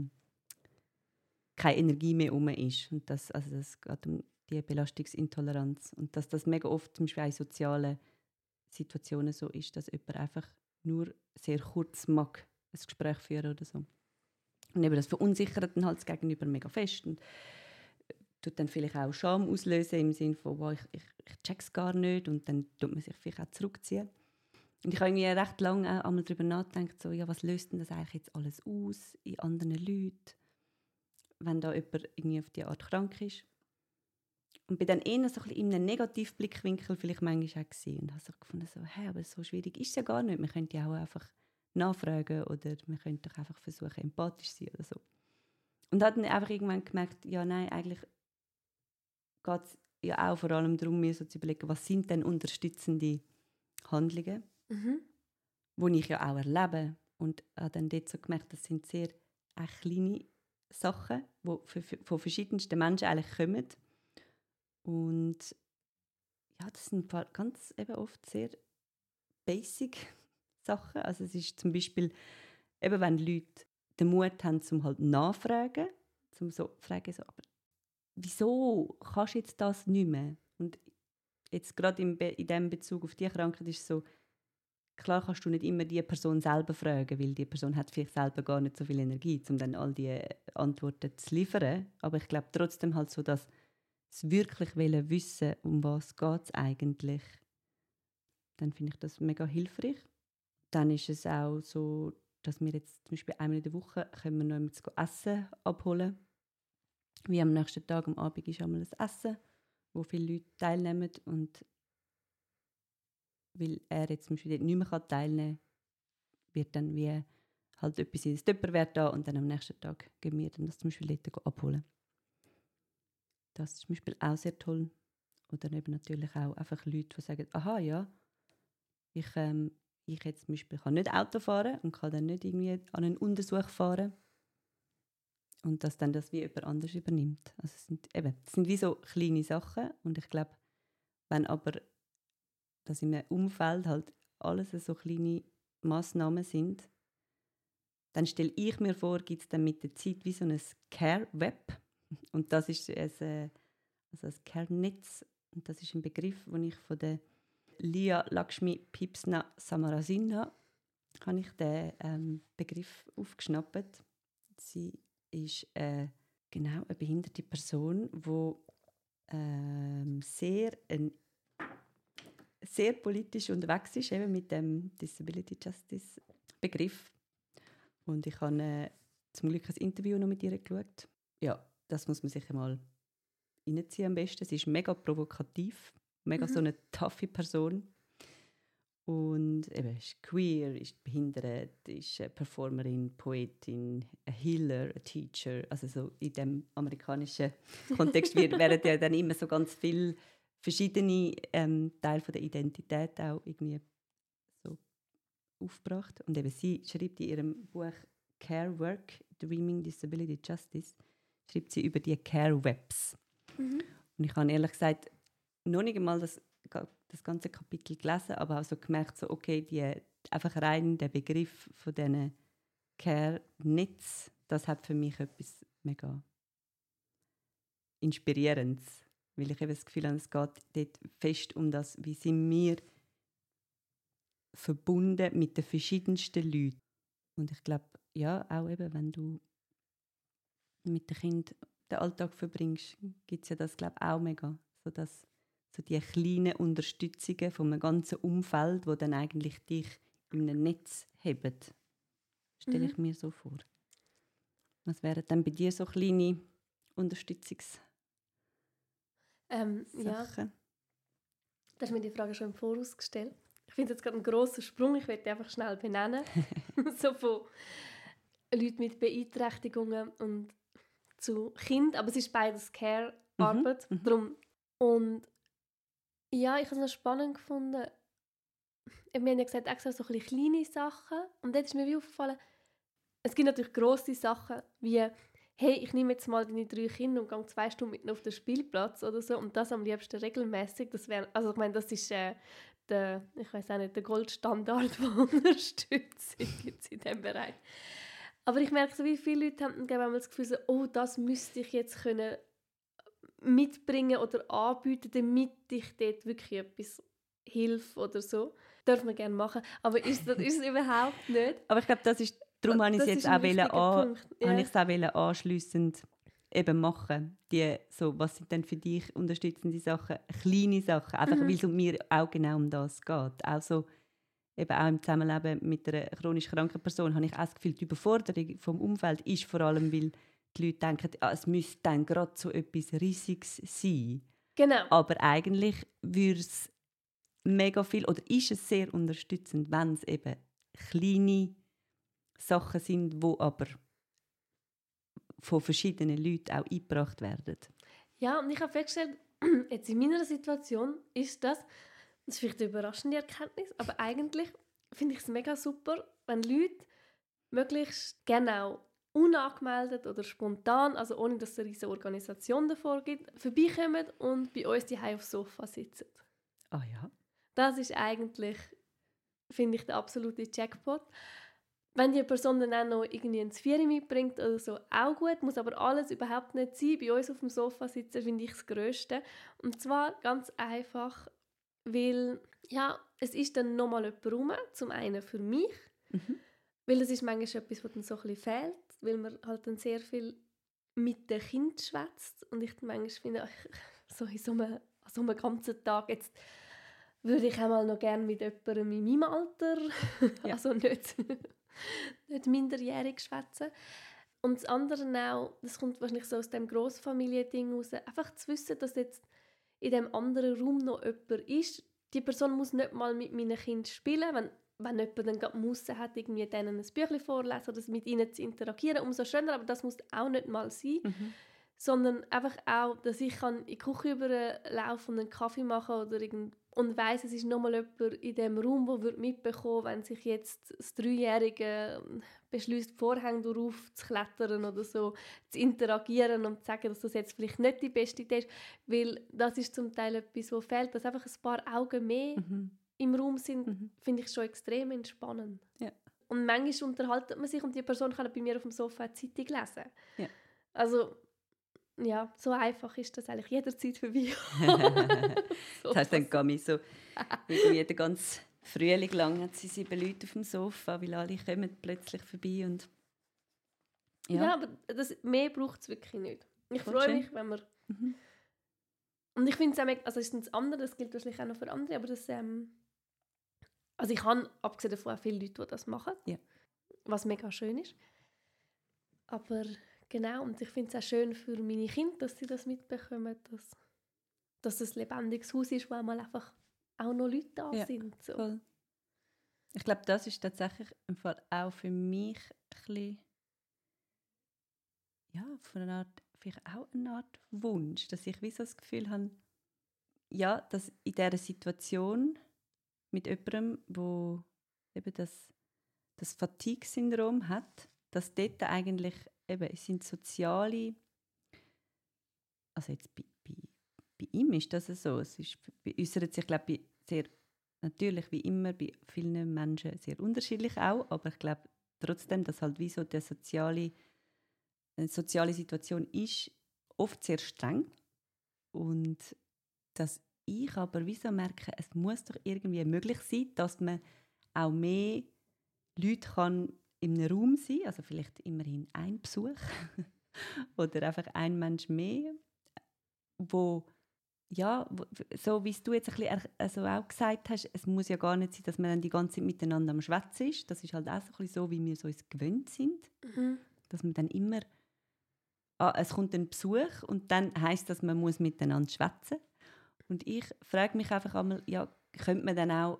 keine Energie mehr um ist. Und das geht um die Belastungsintoleranz. Und dass das mega oft zum Beispiel in sozialen Situationen so ist, dass jemand einfach nur sehr kurz mag ein Gespräch führen oder so. Und eben das verunsichert dann halt das Gegenüber mega fest und tut dann vielleicht auch Scham auslösen im Sinne von, wow, ich check's gar nicht und dann tut man sich vielleicht auch zurückziehen. Und ich habe irgendwie recht lange auch einmal darüber nachgedacht, so, ja, was löst denn das eigentlich jetzt alles aus in anderen Leuten, wenn da jemand irgendwie auf die Art krank ist. Und bin dann eher so ein bisschen in einem Negativblickwinkel vielleicht manchmal auch gesehen und habe so gefunden, so, hey, aber so schwierig ist es ja gar nicht. Man könnte ja auch einfach nachfragen oder man könnte doch einfach versuchen, empathisch zu sein oder so. Und habe dann einfach irgendwann gemerkt, ja, nein, eigentlich geht es ja auch vor allem darum, mir so zu überlegen, was sind denn unterstützende Handlungen, die ich ja auch erlebe. Und habe dann dort so gemerkt, das sind sehr kleine Sachen, die von verschiedensten Menschen eigentlich kommen. Und ja, das sind ganz eben oft sehr basic Sachen. Also es ist zum Beispiel, eben wenn Leute den Mut haben, zum halt nachfragen, zum so fragen, so, aber wieso kannst du jetzt das nicht mehr? Und jetzt gerade in diesem Bezug auf die Krankheit ist es so, klar kannst du nicht immer die Person selber fragen, weil die Person hat vielleicht selber gar nicht so viel Energie, um dann all die Antworten zu liefern. Aber ich glaube trotzdem halt so, dass es wirklich wissen, um was geht es eigentlich, dann finde ich das mega hilfreich. Dann ist es auch so, dass wir jetzt zum Beispiel einmal in der Woche können wir noch einmal zu Essen abholen. Wie am nächsten Tag, am Abend, ist einmal ein Essen, wo viele Leute teilnehmen. Und weil er jetzt zum Beispiel nicht mehr teilnehmen kann, wird dann wie halt etwas in das Tupperware da und dann am nächsten Tag gehen wir dann das zum Beispiel dort abholen. Das ist zum Beispiel auch sehr toll. Oder eben natürlich auch einfach Leute, die sagen, aha, ja, ich jetzt zum Beispiel kann nicht Auto fahren und kann dann nicht irgendwie an einen Untersuch fahren. Und dass dann das wie jemand anders übernimmt. Also es sind wie so kleine Sachen. Und ich glaube, wenn aber das in einem Umfeld halt alles so kleine Massnahmen sind, dann stelle ich mir vor, gibt es dann mit der Zeit wie so ein Care-Web. Und das ist ein Care-Netz, Und das ist ein Begriff, den ich von der Lia Lakshmi Pipsna Samarasinha habe ich den Begriff aufgeschnappt. Sie ist genau eine behinderte Person, die sehr politisch unterwegs ist, eben mit dem Disability Justice Begriff. Und ich habe zum Glück ein Interview noch mit ihr geschaut. Ja, das muss man sich einmal reinziehen am besten. Sie ist mega provokativ, mega so eine taffe Person. Und eben, ist queer, ist behindert, ist eine Performerin, Poetin, ein Healer, ein Teacher. Also so in dem amerikanischen Kontext werden ja dann immer so ganz viele verschiedene Teile von der Identität auch irgendwie so aufgebracht. Und eben sie schreibt in ihrem Buch Care Work, Dreaming Disability Justice, schreibt sie über die Care Webs. Und ich habe ehrlich gesagt noch nicht einmal das ganze Kapitel gelesen, aber auch so gemerkt, so, okay, einfach rein der Begriff von diesen Care-Netz, das hat für mich etwas mega Inspirierendes, weil ich eben das Gefühl habe, es geht dort fest um das, wie sind wir verbunden mit den verschiedensten Leuten. Und ich glaube, ja, auch eben, wenn du mit dem Kind den Alltag verbringst, gibt es ja das, glaube ich, auch mega, so die kleinen Unterstützungen von einem ganzen Umfeld, die dann eigentlich dich in einem Netz haben. Stelle ich mir so vor. Was wären dann bei dir so kleine Unterstützungssachen? Ja, du hast mir die Frage schon im Voraus gestellt. Ich finde jetzt gerade einen grossen Sprung, ich werde die einfach schnell benennen. So von Leuten mit Beeinträchtigungen und zu Kind, aber es ist beides Care-Arbeit. Darum. Und ja, ich habe es noch spannend gefunden. Wir haben ja gesagt, extra so ein bisschen kleine Sachen. Und dort ist mir wie aufgefallen, es gibt natürlich grosse Sachen, wie hey, ich nehme jetzt mal deine 3 Kinder und gehe 2 Stunden mit ihnen auf den Spielplatz oder so. Und das am liebsten regelmäßig. Das wäre, also ich meine, das ist ich weiß auch nicht, der Goldstandard von Unterstützung jetzt in diesem Bereich. Aber ich merke so, wie viele Leute haben dann das Gefühl, so, oh, das müsste ich jetzt können mitbringen oder anbieten, damit ich dort wirklich etwas hilfe oder so. Darf man gerne machen, aber ist es überhaupt nicht. Aber ich glaube, darum habe ich es jetzt auch anschliessend eben machen. Was sind denn für dich unterstützende Sachen, kleine Sachen, einfach weil es mir auch genau um das geht. Also eben auch im Zusammenleben mit einer chronisch kranken Person habe ich auch das Gefühl, die Überforderung vom Umfeld ist vor allem, weil die Leute denken, es müsste dann gerade so etwas Riesiges sein. Genau. Aber eigentlich würde es mega viel, oder ist es sehr unterstützend, wenn es eben kleine Sachen sind, die aber von verschiedenen Leuten auch eingebracht werden. Ja, und ich habe festgestellt, jetzt in meiner Situation ist das ist vielleicht eine überraschende Erkenntnis, aber eigentlich finde ich es mega super, wenn Leute möglichst genau unangemeldet oder spontan, also ohne dass es eine riesige Organisation davor gibt, vorbeikommen und bei uns daheim aufs Sofa sitzen. Ah ja. Das ist eigentlich, finde ich, der absolute Jackpot. Wenn die Person dann auch noch irgendwie ein Zvieri mitbringt oder so, auch gut, muss aber alles überhaupt nicht sein. Bei uns auf dem Sofa sitzen finde ich das Grösste. Und zwar ganz einfach, weil ja, es ist dann nochmal jemand rum, zum einen für mich, weil es ist manchmal etwas, was dann so ein bisschen fehlt, weil man halt dann sehr viel mit dem Kind schwätzt und ich manchmal finde, so in so einem ganzen Tag jetzt würde ich auch mal noch gerne mit jemandem in meinem Alter, ja. also nicht minderjährig schwätzen. Und das andere auch, das kommt wahrscheinlich so aus dem Grossfamiliending raus, einfach zu wissen, dass jetzt in dem anderen Raum noch jemand ist. Die Person muss nicht mal mit meinen Kindern spielen, wenn jemand dann gerade Musse hat, irgendwie denen ein Büchlein vorlesen oder mit ihnen zu interagieren, umso schöner, aber das muss auch nicht mal sein. Sondern einfach auch, dass ich in die Küche überlaufen und einen Kaffee machen oder und weiss, es ist nochmal jemand in dem Raum, der mitbekommen, wenn sich jetzt das 3-Jährige beschließt, die Vorhänge aufzuklettern oder so, zu interagieren und zu sagen, dass das jetzt vielleicht nicht die beste Idee ist, weil das ist zum Teil etwas, was fehlt, dass einfach ein paar Augen mehr im Raum sind, finde ich schon extrem entspannend. Ja. Und manchmal unterhalten man sich und die Person kann bei mir auf dem Sofa eine Zeitung lesen. Ja. Also ja, so einfach ist das eigentlich jederzeit vorbei. Das heisst, dann gehe ich so irgendwie den ganzen Frühling lang hat sie 7 Leute auf dem Sofa, weil alle kommen plötzlich vorbei und Ja, aber mehr braucht es wirklich nicht. Ich Voll freue schön. mich, wenn wir... Und ich finde es auch, also ist das andere, das gilt wahrscheinlich auch noch für andere, aber das, also ich habe abgesehen davon auch viele Leute, die das machen, Ja. was mega schön ist. Aber genau, und ich finde es auch schön für meine Kinder, dass sie das mitbekommen, dass es ein lebendiges Haus ist, wo einmal einfach auch noch Leute da Ja, sind. So. voll. Ich glaube, das ist tatsächlich im Fall auch für mich ein bisschen, ja, von einer Art, vielleicht auch eine Art Wunsch, dass ich wie so das Gefühl habe, ja, dass in dieser Situation mit jemandem, wo eben das Fatigue-Syndrom hat, dass dort eigentlich eben, es sind soziale, also jetzt bei ihm ist das so, es ist, äußert sich, glaube ich, sehr, natürlich wie immer bei vielen Menschen sehr unterschiedlich auch, aber ich glaube trotzdem, dass halt wie so eine soziale Situation ist, oft sehr streng und dass ich aber wie so merke, es muss doch irgendwie möglich sein, dass man auch mehr Leute kann in einem Raum sein, also vielleicht immerhin ein Besuch oder einfach ein Mensch mehr, wo ja, so wie du jetzt ein bisschen also auch gesagt hast, es muss ja gar nicht sein, dass man dann die ganze Zeit miteinander am Schwätzen ist. Das ist halt auch so, ein bisschen so, wie wir es uns gewöhnt sind. Dass man dann immer, es kommt ein Besuch und dann heisst das, man muss miteinander schwätzen. Und ich frage mich einfach einmal, ja, könnte man dann auch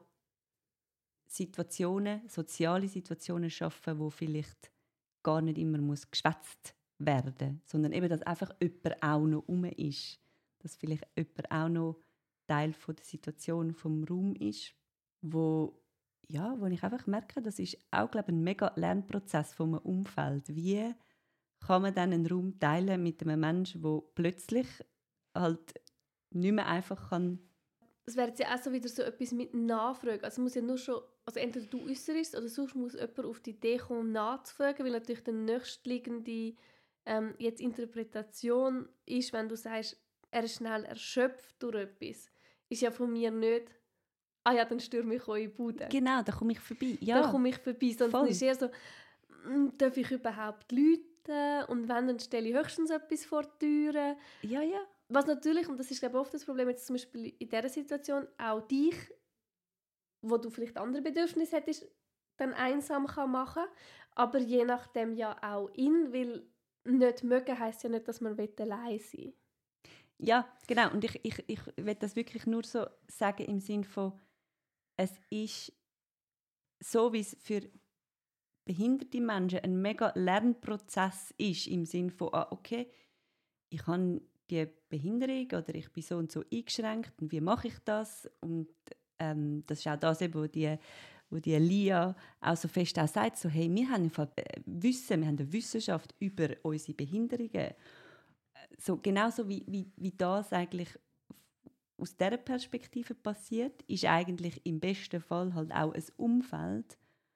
soziale Situationen schaffen, wo vielleicht gar nicht immer muss geschwätzt werden, sondern eben, dass einfach jemand auch noch rum ist, dass vielleicht jemand auch noch Teil von der Situation vom Raum ist, wo ich einfach merke, das ist auch, glaube ich, ein mega Lernprozess von einem Umfeld. Wie kann man dann einen Raum teilen mit einem Menschen, der plötzlich halt nicht mehr einfach kann. Es wäre jetzt ja auch so wieder so etwas mit Nachfragen. Also muss ja nur schon, also entweder du äußerst oder sonst muss jemand auf die Idee kommen, nachzufragen, weil natürlich die nächstliegende jetzt Interpretation ist, wenn du sagst, er ist schnell erschöpft durch etwas, ist ja von mir nicht, ah ja, dann stürme ich eure Bude. Genau, da komme ich vorbei. Ja, Dann komme ich vorbei, sondern voll. es ist eher so, darf ich überhaupt läuten? Und wenn, dann stelle ich höchstens etwas vor die Türe. Ja. Was natürlich, und das ist glaube ich oft das Problem, jetzt zum Beispiel in dieser Situation, auch dich, wo du vielleicht andere Bedürfnisse hättest, dann einsam kann machen, aber je nachdem ja auch ihn, weil nicht mögen heisst ja nicht, dass man allein sein will. Ja, genau. Und ich will das wirklich nur so sagen im Sinne von, es ist so, wie es für behinderte Menschen ein mega Lernprozess ist, im Sinne von, okay, ich habe die Behinderung oder ich bin so und so eingeschränkt und wie mache ich das? Und das ist auch das, wo die Lia auch so fest auch sagt, so, hey, wir haben Wissen, wir haben eine Wissenschaft über unsere Behinderungen. So, genauso wie das eigentlich aus dieser Perspektive passiert, ist eigentlich im besten Fall halt auch ein Umfeld,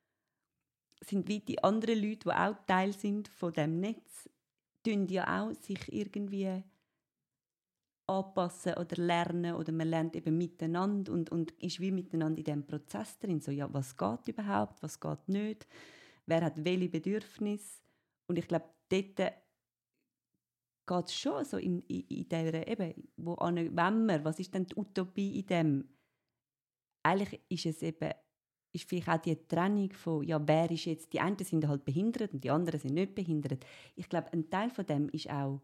sind wie die anderen Leute, die auch Teil sind von dem Netz, tun ja auch sich irgendwie anpassen oder lernen oder man lernt eben miteinander und ist wie miteinander in diesem Prozess drin. So, ja, was geht überhaupt, was geht nicht, wer hat welche Bedürfnisse. Und ich glaube, dort geht es schon so in dieser eben, was ist denn die Utopie in dem? Eigentlich ist es eben, ist vielleicht auch die Trennung von, ja, wer ist jetzt, die einen sind halt behindert und die anderen sind nicht behindert. Ich glaube, ein Teil von dem ist auch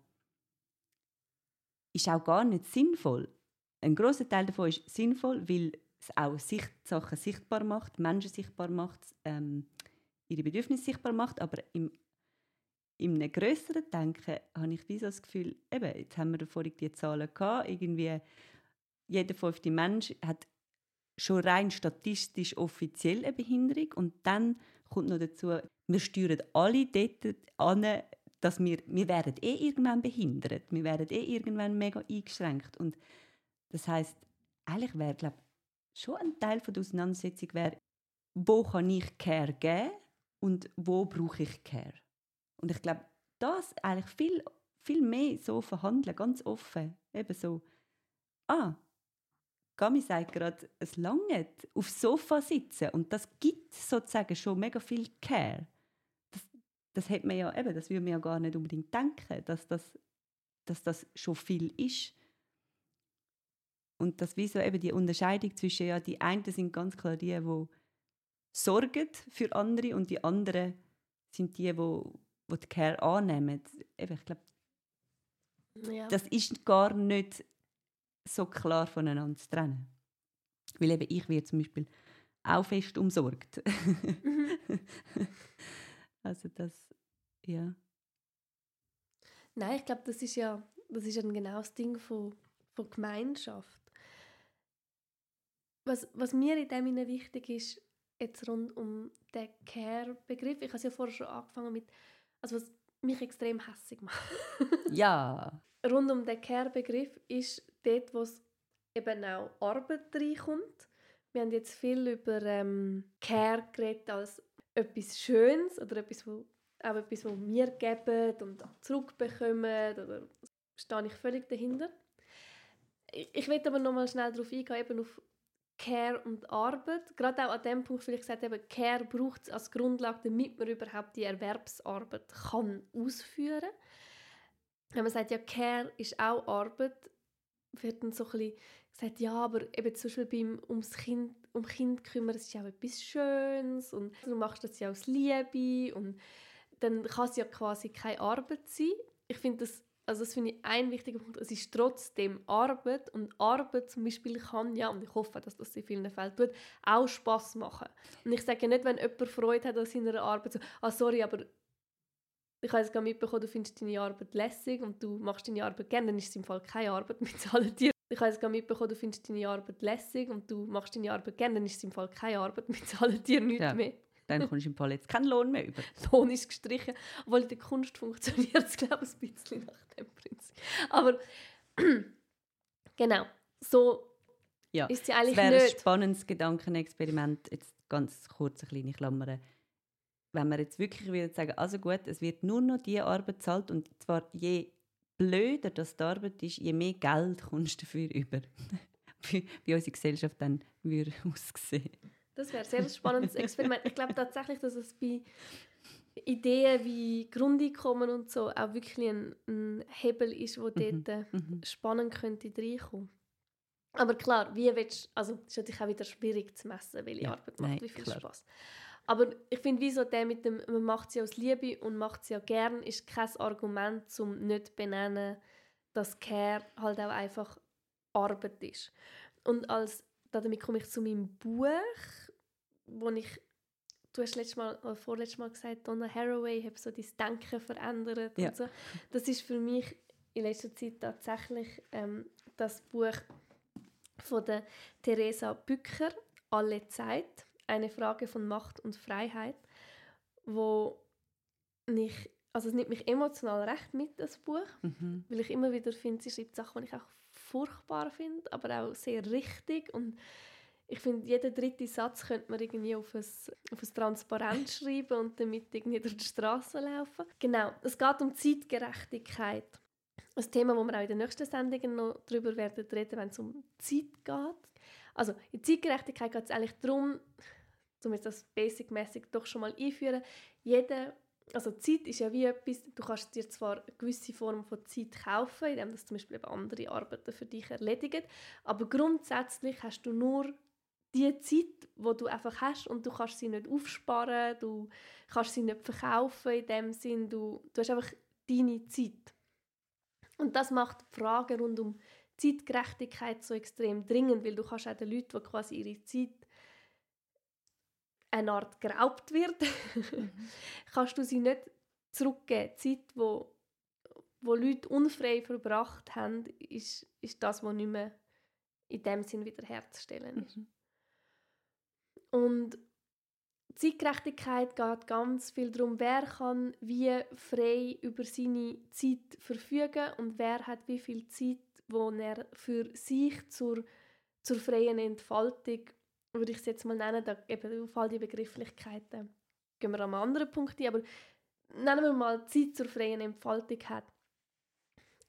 gar nicht sinnvoll. Ein grosser Teil davon ist sinnvoll, weil es auch Sachen sichtbar macht, Menschen sichtbar macht, ihre Bedürfnisse sichtbar macht, aber in einem grösseren Denken habe ich wie so das Gefühl, eben, jetzt haben wir vorhin die Zahlen gehabt, irgendwie jeder 5. Mensch hat schon rein statistisch offiziell eine Behinderung und dann kommt noch dazu, wir steuern alle dort an, dass wir werden irgendwann behindert, wir werden irgendwann mega eingeschränkt und das heisst, eigentlich wäre, glaube ich, schon ein Teil von der Auseinandersetzung wäre, wo kann ich Care geben und wo brauche ich Care? Und ich glaube, das eigentlich viel mehr so verhandeln, ganz offen. Eben so, Gami sagt gerade, es langt aufs Sofa sitzen und das gibt sozusagen schon mega viel Care. Das hat man ja eben, das würde man ja gar nicht unbedingt denken, dass das schon viel ist. Und das wie so eben die Unterscheidung zwischen, ja, die einen sind ganz klar die sorgen für andere und die anderen sind die Care annehmen. Eben, ich glaube, das ist gar nicht so klar voneinander zu trennen. Weil eben ich werde zum Beispiel auch fest umsorgt. Also das, ja. Nein, ich glaube, das ist ja genau das Ding von Gemeinschaft. Was mir in dem Sinne wichtig ist, jetzt rund um den Care-Begriff, ich habe es ja vorher schon angefangen mit, also was mich extrem hässig macht. Ja. Rund um den Care-Begriff ist dort, wo es eben auch Arbeit reinkommt. Wir haben jetzt viel über Care geredet als etwas Schönes oder etwas, wo wir geben und auch zurückbekommen. Oder stehe ich völlig dahinter. Ich will aber noch mal schnell darauf eingehen, eben auf Care und Arbeit. Gerade auch an dem Punkt, vielleicht gesagt, eben, Care braucht es als Grundlage, damit man überhaupt die Erwerbsarbeit kann ausführen kann. Wenn man sagt, ja, Care ist auch Arbeit, wird dann so ein bisschen gesagt, ja, aber eben zum Beispiel um Kind kümmern, das ist ja auch etwas Schönes und du machst das ja aus Liebe und dann kann es ja quasi keine Arbeit sein. Ich finde das finde ich ein wichtiger Punkt, es ist trotzdem Arbeit und Arbeit zum Beispiel kann ja, und ich hoffe, dass das in vielen Fällen tut, auch Spass machen. Und ich sage nicht, wenn jemand Freude hat an seiner Arbeit, so, sorry, aber ich habe jetzt gerade mitbekommen, du findest deine Arbeit lässig und du machst deine Arbeit gerne, dann ist es im Fall keine Arbeit, wir zahlen dir. Ich habe jetzt gerade mitbekommen, du findest deine Arbeit lässig und du machst deine Arbeit gerne, dann ist es im Fall keine Arbeit, wir zahlen dir nichts mehr. Dann kommst du im Fall jetzt keinen Lohn mehr über. Lohn ist gestrichen, obwohl in der Kunst funktioniert es, glaube ich, ein bisschen nach dem Prinzip. Aber genau, so ist sie eigentlich nicht. Es wäre ein nicht. Spannendes Gedankenexperiment, jetzt ganz kurz eine kleine Klammer. Wenn wir jetzt wirklich wieder sagen, also gut, es wird nur noch die Arbeit bezahlt und zwar je blöder das die Arbeit ist, je mehr Geld kommst du dafür über. Wie unsere Gesellschaft dann würde aussehen. Das wäre ein sehr spannendes Experiment. Ich glaube tatsächlich, dass es bei Ideen wie Grundeinkommen und so auch wirklich ein Hebel ist, wo dort spannend könnte reinkommen. Aber klar, wie willst, also es ist natürlich auch wieder schwierig zu messen, welche Arbeit macht wie viel Spaß. Aber ich finde, wieso der mit dem, man macht sie aus Liebe und macht sie ja gern, ist kein Argument, um nicht zu benennen, dass Care halt auch einfach Arbeit ist. Und damit komme ich zu meinem Buch, wo du hast vorletztes Mal gesagt, Donna Haraway hat so dein Denken verändert und so. Das ist für mich in letzter Zeit tatsächlich das Buch von der Theresa Bücker, «Alle Zeit. Eine Frage von Macht und Freiheit», es nimmt mich emotional recht mit, das Buch, weil ich immer wieder finde, sie schreibt Sachen, die ich auch furchtbar finde, aber auch sehr richtig und ich finde, jeden dritten Satz könnte man irgendwie auf ein Transparent schreiben und damit irgendwie durch die Straße laufen. Genau, es geht um Zeitgerechtigkeit. Ein Thema, wo wir auch in den nächsten Sendungen noch darüber werden reden, wenn es um Zeit geht. Also in Zeitgerechtigkeit geht es eigentlich darum, um jetzt das Basic-mäßig doch schon mal einführen, Zeit ist ja wie etwas, du kannst dir zwar eine gewisse Form von Zeit kaufen, indem das zum Beispiel eben andere Arbeiten für dich erledigen, aber grundsätzlich hast du nur die Zeit, die du einfach hast und du kannst sie nicht aufsparen, du kannst sie nicht verkaufen in dem Sinn, du hast einfach deine Zeit. Und das macht die Frage rund um Zeitgerechtigkeit so extrem dringend, weil du kannst auch den Leuten, die quasi ihre Zeit eine Art geraubt wird, kannst du sie nicht zurückgeben. Die Zeit, wo Leute unfrei verbracht haben, ist das, was nicht mehr in dem Sinn wiederherzustellen ist. Und Zeitgerechtigkeit geht ganz viel darum, wer kann wie frei über seine Zeit verfügen und wer hat wie viel Zeit, wo er für sich zur freien Entfaltung, würde ich es jetzt mal nennen, da eben auf all die Begrifflichkeiten gehen wir an einen anderen Punkt ein, aber nennen wir mal Zeit zur freien Entfaltung hat.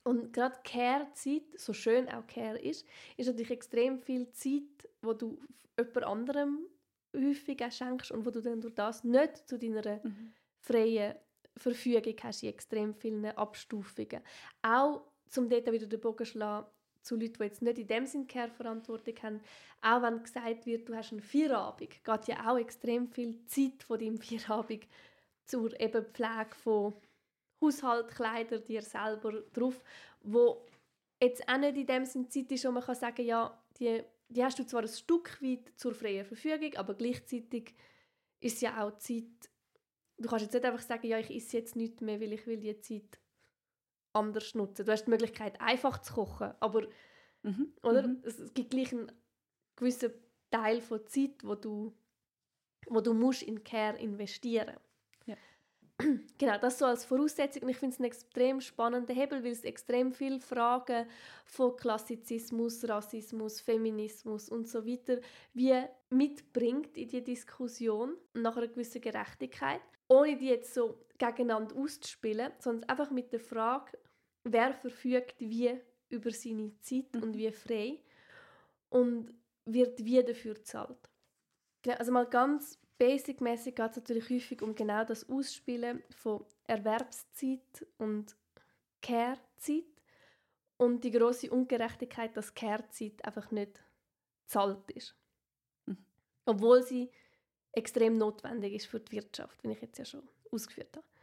Und gerade Care-Zeit, so schön auch Care ist natürlich extrem viel Zeit, wo du jemand anderem häufig auch schenkst und wo du dann durch das nicht zu deiner freien Verfügung hast in extrem vielen Abstufungen. Auch, um dort wieder den Bogen zu schlagen, zu Leuten, die jetzt nicht in dem Sinne Care-Verantwortung haben, auch wenn gesagt wird, du hast einen Feierabend, geht ja auch extrem viel Zeit von deinem Feierabend zur eben Pflege von Haushalt, Kleider, dir selber drauf, wo jetzt auch nicht in dem Sinne Zeit ist, wo man kann sagen, ja, die hast du zwar ein Stück weit zur freien Verfügung, aber gleichzeitig ist ja auch Zeit, du kannst jetzt nicht einfach sagen, ja, ich esse jetzt nichts mehr, weil ich will die Zeit anders nutzen. Du hast die Möglichkeit, einfach zu kochen, aber oder? Es gibt gleich einen gewissen Teil von Zeit, wo du musst in Care investieren. Ja. Genau, das so als Voraussetzung. Und ich finde es einen extrem spannenden Hebel, weil es extrem viele Fragen von Klassizismus, Rassismus, Feminismus und so weiter wie mitbringt in die Diskussion nach einer gewissen Gerechtigkeit, ohne die jetzt so gegeneinander auszuspielen, sondern einfach mit der Frage, wer verfügt wie über seine Zeit und wie frei und wird wie dafür gezahlt. Also mal ganz basic-mäßig geht es natürlich häufig um genau das Ausspielen von Erwerbszeit und Care-Zeit und die grosse Ungerechtigkeit, dass Care-Zeit einfach nicht bezahlt ist. Obwohl sie extrem notwendig ist für die Wirtschaft, wie ich jetzt ja schon ausgeführt habe.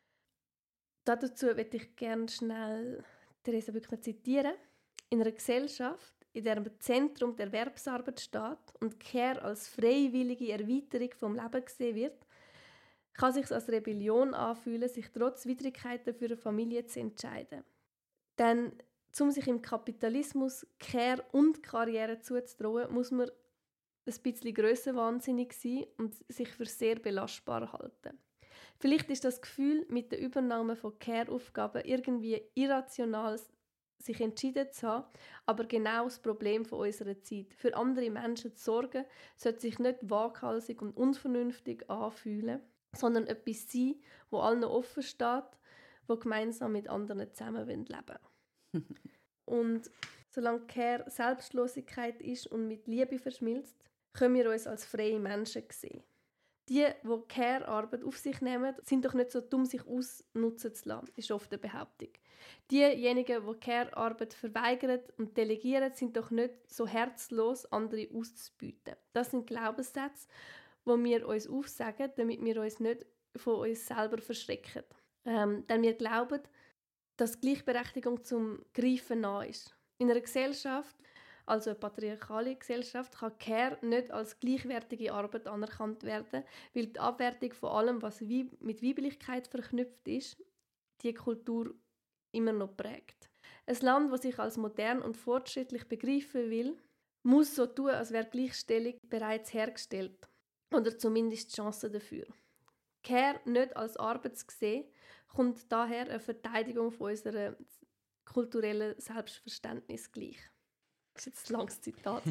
Dazu möchte ich gerne schnell Theresa Büchner zitieren. In einer Gesellschaft, in der im Zentrum der Erwerbsarbeit steht und Care als freiwillige Erweiterung vom Leben gesehen wird, kann sich als Rebellion anfühlen, sich trotz Widrigkeiten für eine Familie zu entscheiden. Denn um sich im Kapitalismus Care und Karriere zuzutrauen, muss man ein bisschen grössenwahnsinnig sein und sich für sehr belastbar halten. Vielleicht ist das Gefühl, mit der Übernahme von Care-Aufgaben irgendwie irrational sich entschieden zu haben, aber genau das Problem von unserer Zeit. Für andere Menschen zu sorgen, sollte sich nicht waghalsig und unvernünftig anfühlen, sondern etwas sein, wo allen offen steht, wo gemeinsam mit anderen zusammen leben wollen. Und solange Care Selbstlosigkeit ist und mit Liebe verschmilzt, können wir uns als freie Menschen sehen. Die Care-Arbeit auf sich nehmen, sind doch nicht so dumm, sich ausnutzen zu lassen, ist oft eine Behauptung. Diejenigen, die Care-Arbeit verweigern und delegieren, sind doch nicht so herzlos, andere auszubeuten. Das sind Glaubenssätze, die wir uns aufsagen, damit wir uns nicht von uns selber verschrecken. Denn wir glauben, dass Gleichberechtigung zum Greifen nah ist. In einer Gesellschaft, also eine patriarchale Gesellschaft, kann Care nicht als gleichwertige Arbeit anerkannt werden, weil die Abwertung von allem, was mit Weiblichkeit verknüpft ist, die Kultur immer noch prägt. Ein Land, das sich als modern und fortschrittlich begreifen will, muss so tun, als wäre Gleichstellung bereits hergestellt oder zumindest die Chance dafür. Care nicht als Arbeit zu sehen, kommt daher eine Verteidigung von unserem kulturellen Selbstverständnis gleich. Das ist jetzt ein langes Zitat.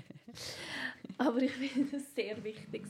Aber ich finde es sehr wichtig.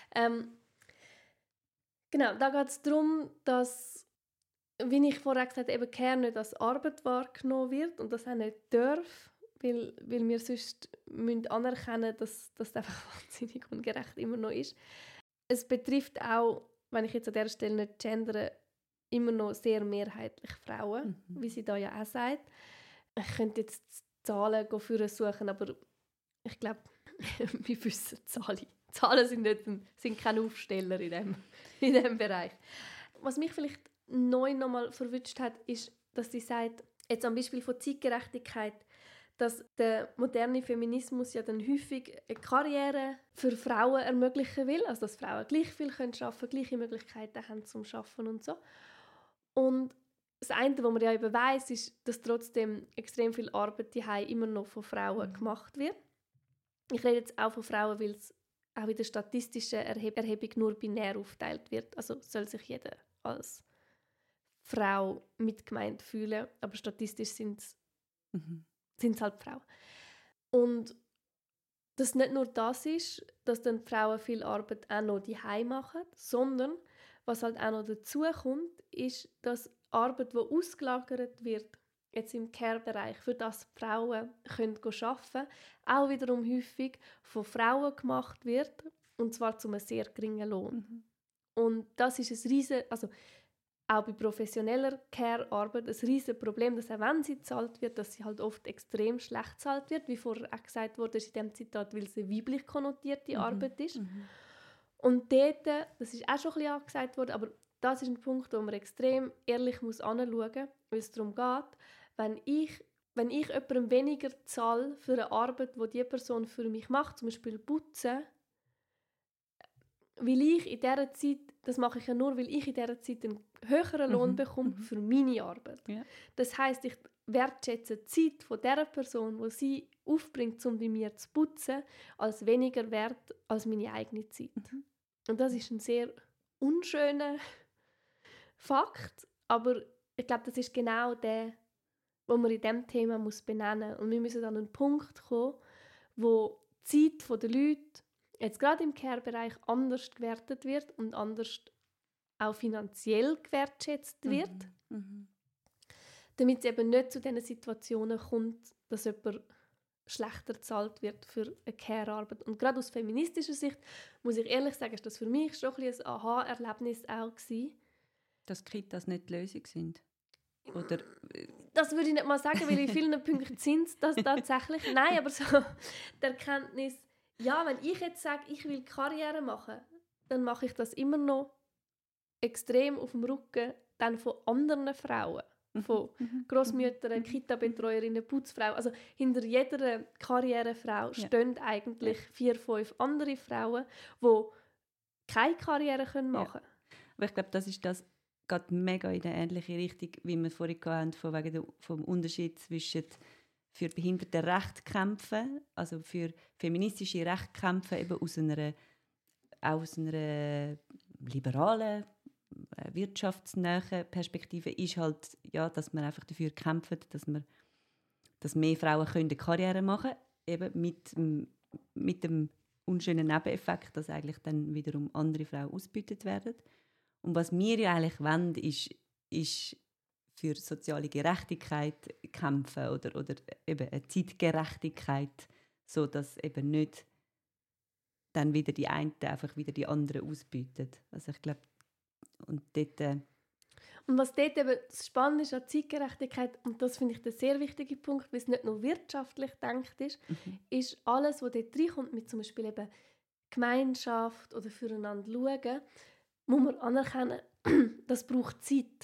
Genau, da geht es darum, dass, wie ich vorher gesagt habe, eben Care nicht als Arbeit wahrgenommen wird und das auch nicht darf, weil wir sonst anerkennen müssen, dass das einfach wahnsinnig ungerecht immer noch ist. Es betrifft auch, wenn ich jetzt an dieser Stelle nicht gendere, immer noch sehr mehrheitlich Frauen, wie sie da ja auch sagt. Ich könnte jetzt Zahlen suchen, aber ich glaube, wir wissen Zahlen. Zahlen sind kein Aufsteller in dem Bereich. Was mich vielleicht neu nochmal verwünscht hat, ist, dass sie sagt, jetzt am Beispiel von Zeitgerechtigkeit, dass der moderne Feminismus ja dann häufig eine Karriere für Frauen ermöglichen will, also dass Frauen gleich viel arbeiten können, gleiche Möglichkeiten haben zum Arbeiten und so. Und das eine, was man ja eben weiss, ist, dass trotzdem extrem viel Arbeit daheim immer noch von Frauen gemacht wird. Ich rede jetzt auch von Frauen, weil es auch in der statistischen Erhebung nur binär aufgeteilt wird. Also soll sich jeder als Frau mitgemeint fühlen, aber statistisch sind es halt Frauen. Und dass nicht nur das ist, dass dann Frauen viel Arbeit auch noch daheim machen, sondern was halt auch noch dazu kommt, ist, dass Arbeit, die ausgelagert wird jetzt im Care-Bereich, für das Frauen können arbeiten können, auch wiederum häufig von Frauen gemacht wird, und zwar zu einem sehr geringen Lohn. Und das ist ein riesen, also auch bei professioneller Care-Arbeit ein riesen Problem, dass auch wenn sie gezahlt wird, dass sie halt oft extrem schlecht gezahlt wird, wie vorher auch gesagt wurde in diesem Zitat, weil es eine weiblich konnotierte Arbeit ist. Und dort, das ist auch schon ein bisschen angesagt worden, aber das ist ein Punkt, wo man extrem ehrlich anschauen muss, weil es darum geht, wenn ich jemandem weniger zahle für eine Arbeit, die diese Person für mich macht, zum Beispiel putzen, weil ich in dieser Zeit, das mache ich ja nur, weil ich in dieser Zeit einen höheren Lohn bekomme für meine Arbeit. Ja. Das heisst, ich wertschätze die Zeit von dieser Person, die sie aufbringt, um bei mir zu putzen, als weniger wert als meine eigene Zeit. Und das ist ein sehr unschöner Fakt, aber ich glaube, das ist genau der, wo man in diesem Thema benennen muss. Und wir müssen an einen Punkt kommen, wo die Zeit der Leute jetzt gerade im Care-Bereich anders gewertet wird und anders auch finanziell gewertschätzt wird, damit es eben nicht zu diesen Situationen kommt, dass jemand schlechter bezahlt wird für eine Care-Arbeit. Und gerade aus feministischer Sicht, muss ich ehrlich sagen, ist das für mich schon ein bisschen ein Aha-Erlebnis auch gewesen. Dass Kitas nicht die Lösung sind? Oder das würde ich nicht mal sagen, weil in vielen Punkten sind es das tatsächlich. Nein, aber so die Erkenntnis, ja, wenn ich jetzt sage, ich will Karriere machen, dann mache ich das immer noch extrem auf dem Rücken dann von anderen Frauen. Von Grossmüttern, Kita-Betreuerinnen, Putzfrauen. Also hinter jeder Karrierefrau stehen eigentlich 4, 5 andere Frauen, die keine Karriere machen können. Aber ich glaube, das ist das geht mega in eine ähnliche Richtung, wie wir vorhin hatten, von wegen vom Unterschied zwischen für behinderte Rechte kämpfen, also für feministische Rechte kämpfen, eben aus einer liberalen, wirtschaftsnahen Perspektive, ist halt, ja, dass man einfach dafür kämpft, dass mehr Frauen können Karriere machen können, eben mit dem unschönen Nebeneffekt, dass eigentlich dann wiederum andere Frauen ausgebeutet werden. Und was wir ja eigentlich wollen, ist für soziale Gerechtigkeit kämpfen oder eben eine Zeitgerechtigkeit, sodass eben nicht dann wieder die einen einfach wieder die anderen ausbeuten. Also ich glaube, und dort... Und was dort eben spannend ist an Zeitgerechtigkeit, und das finde ich der sehr wichtige Punkt, weil es nicht nur wirtschaftlich gedacht ist, ist alles, was dort reinkommt, mit zum Beispiel eben Gemeinschaft oder füreinander schauen, muss man anerkennen, das braucht Zeit.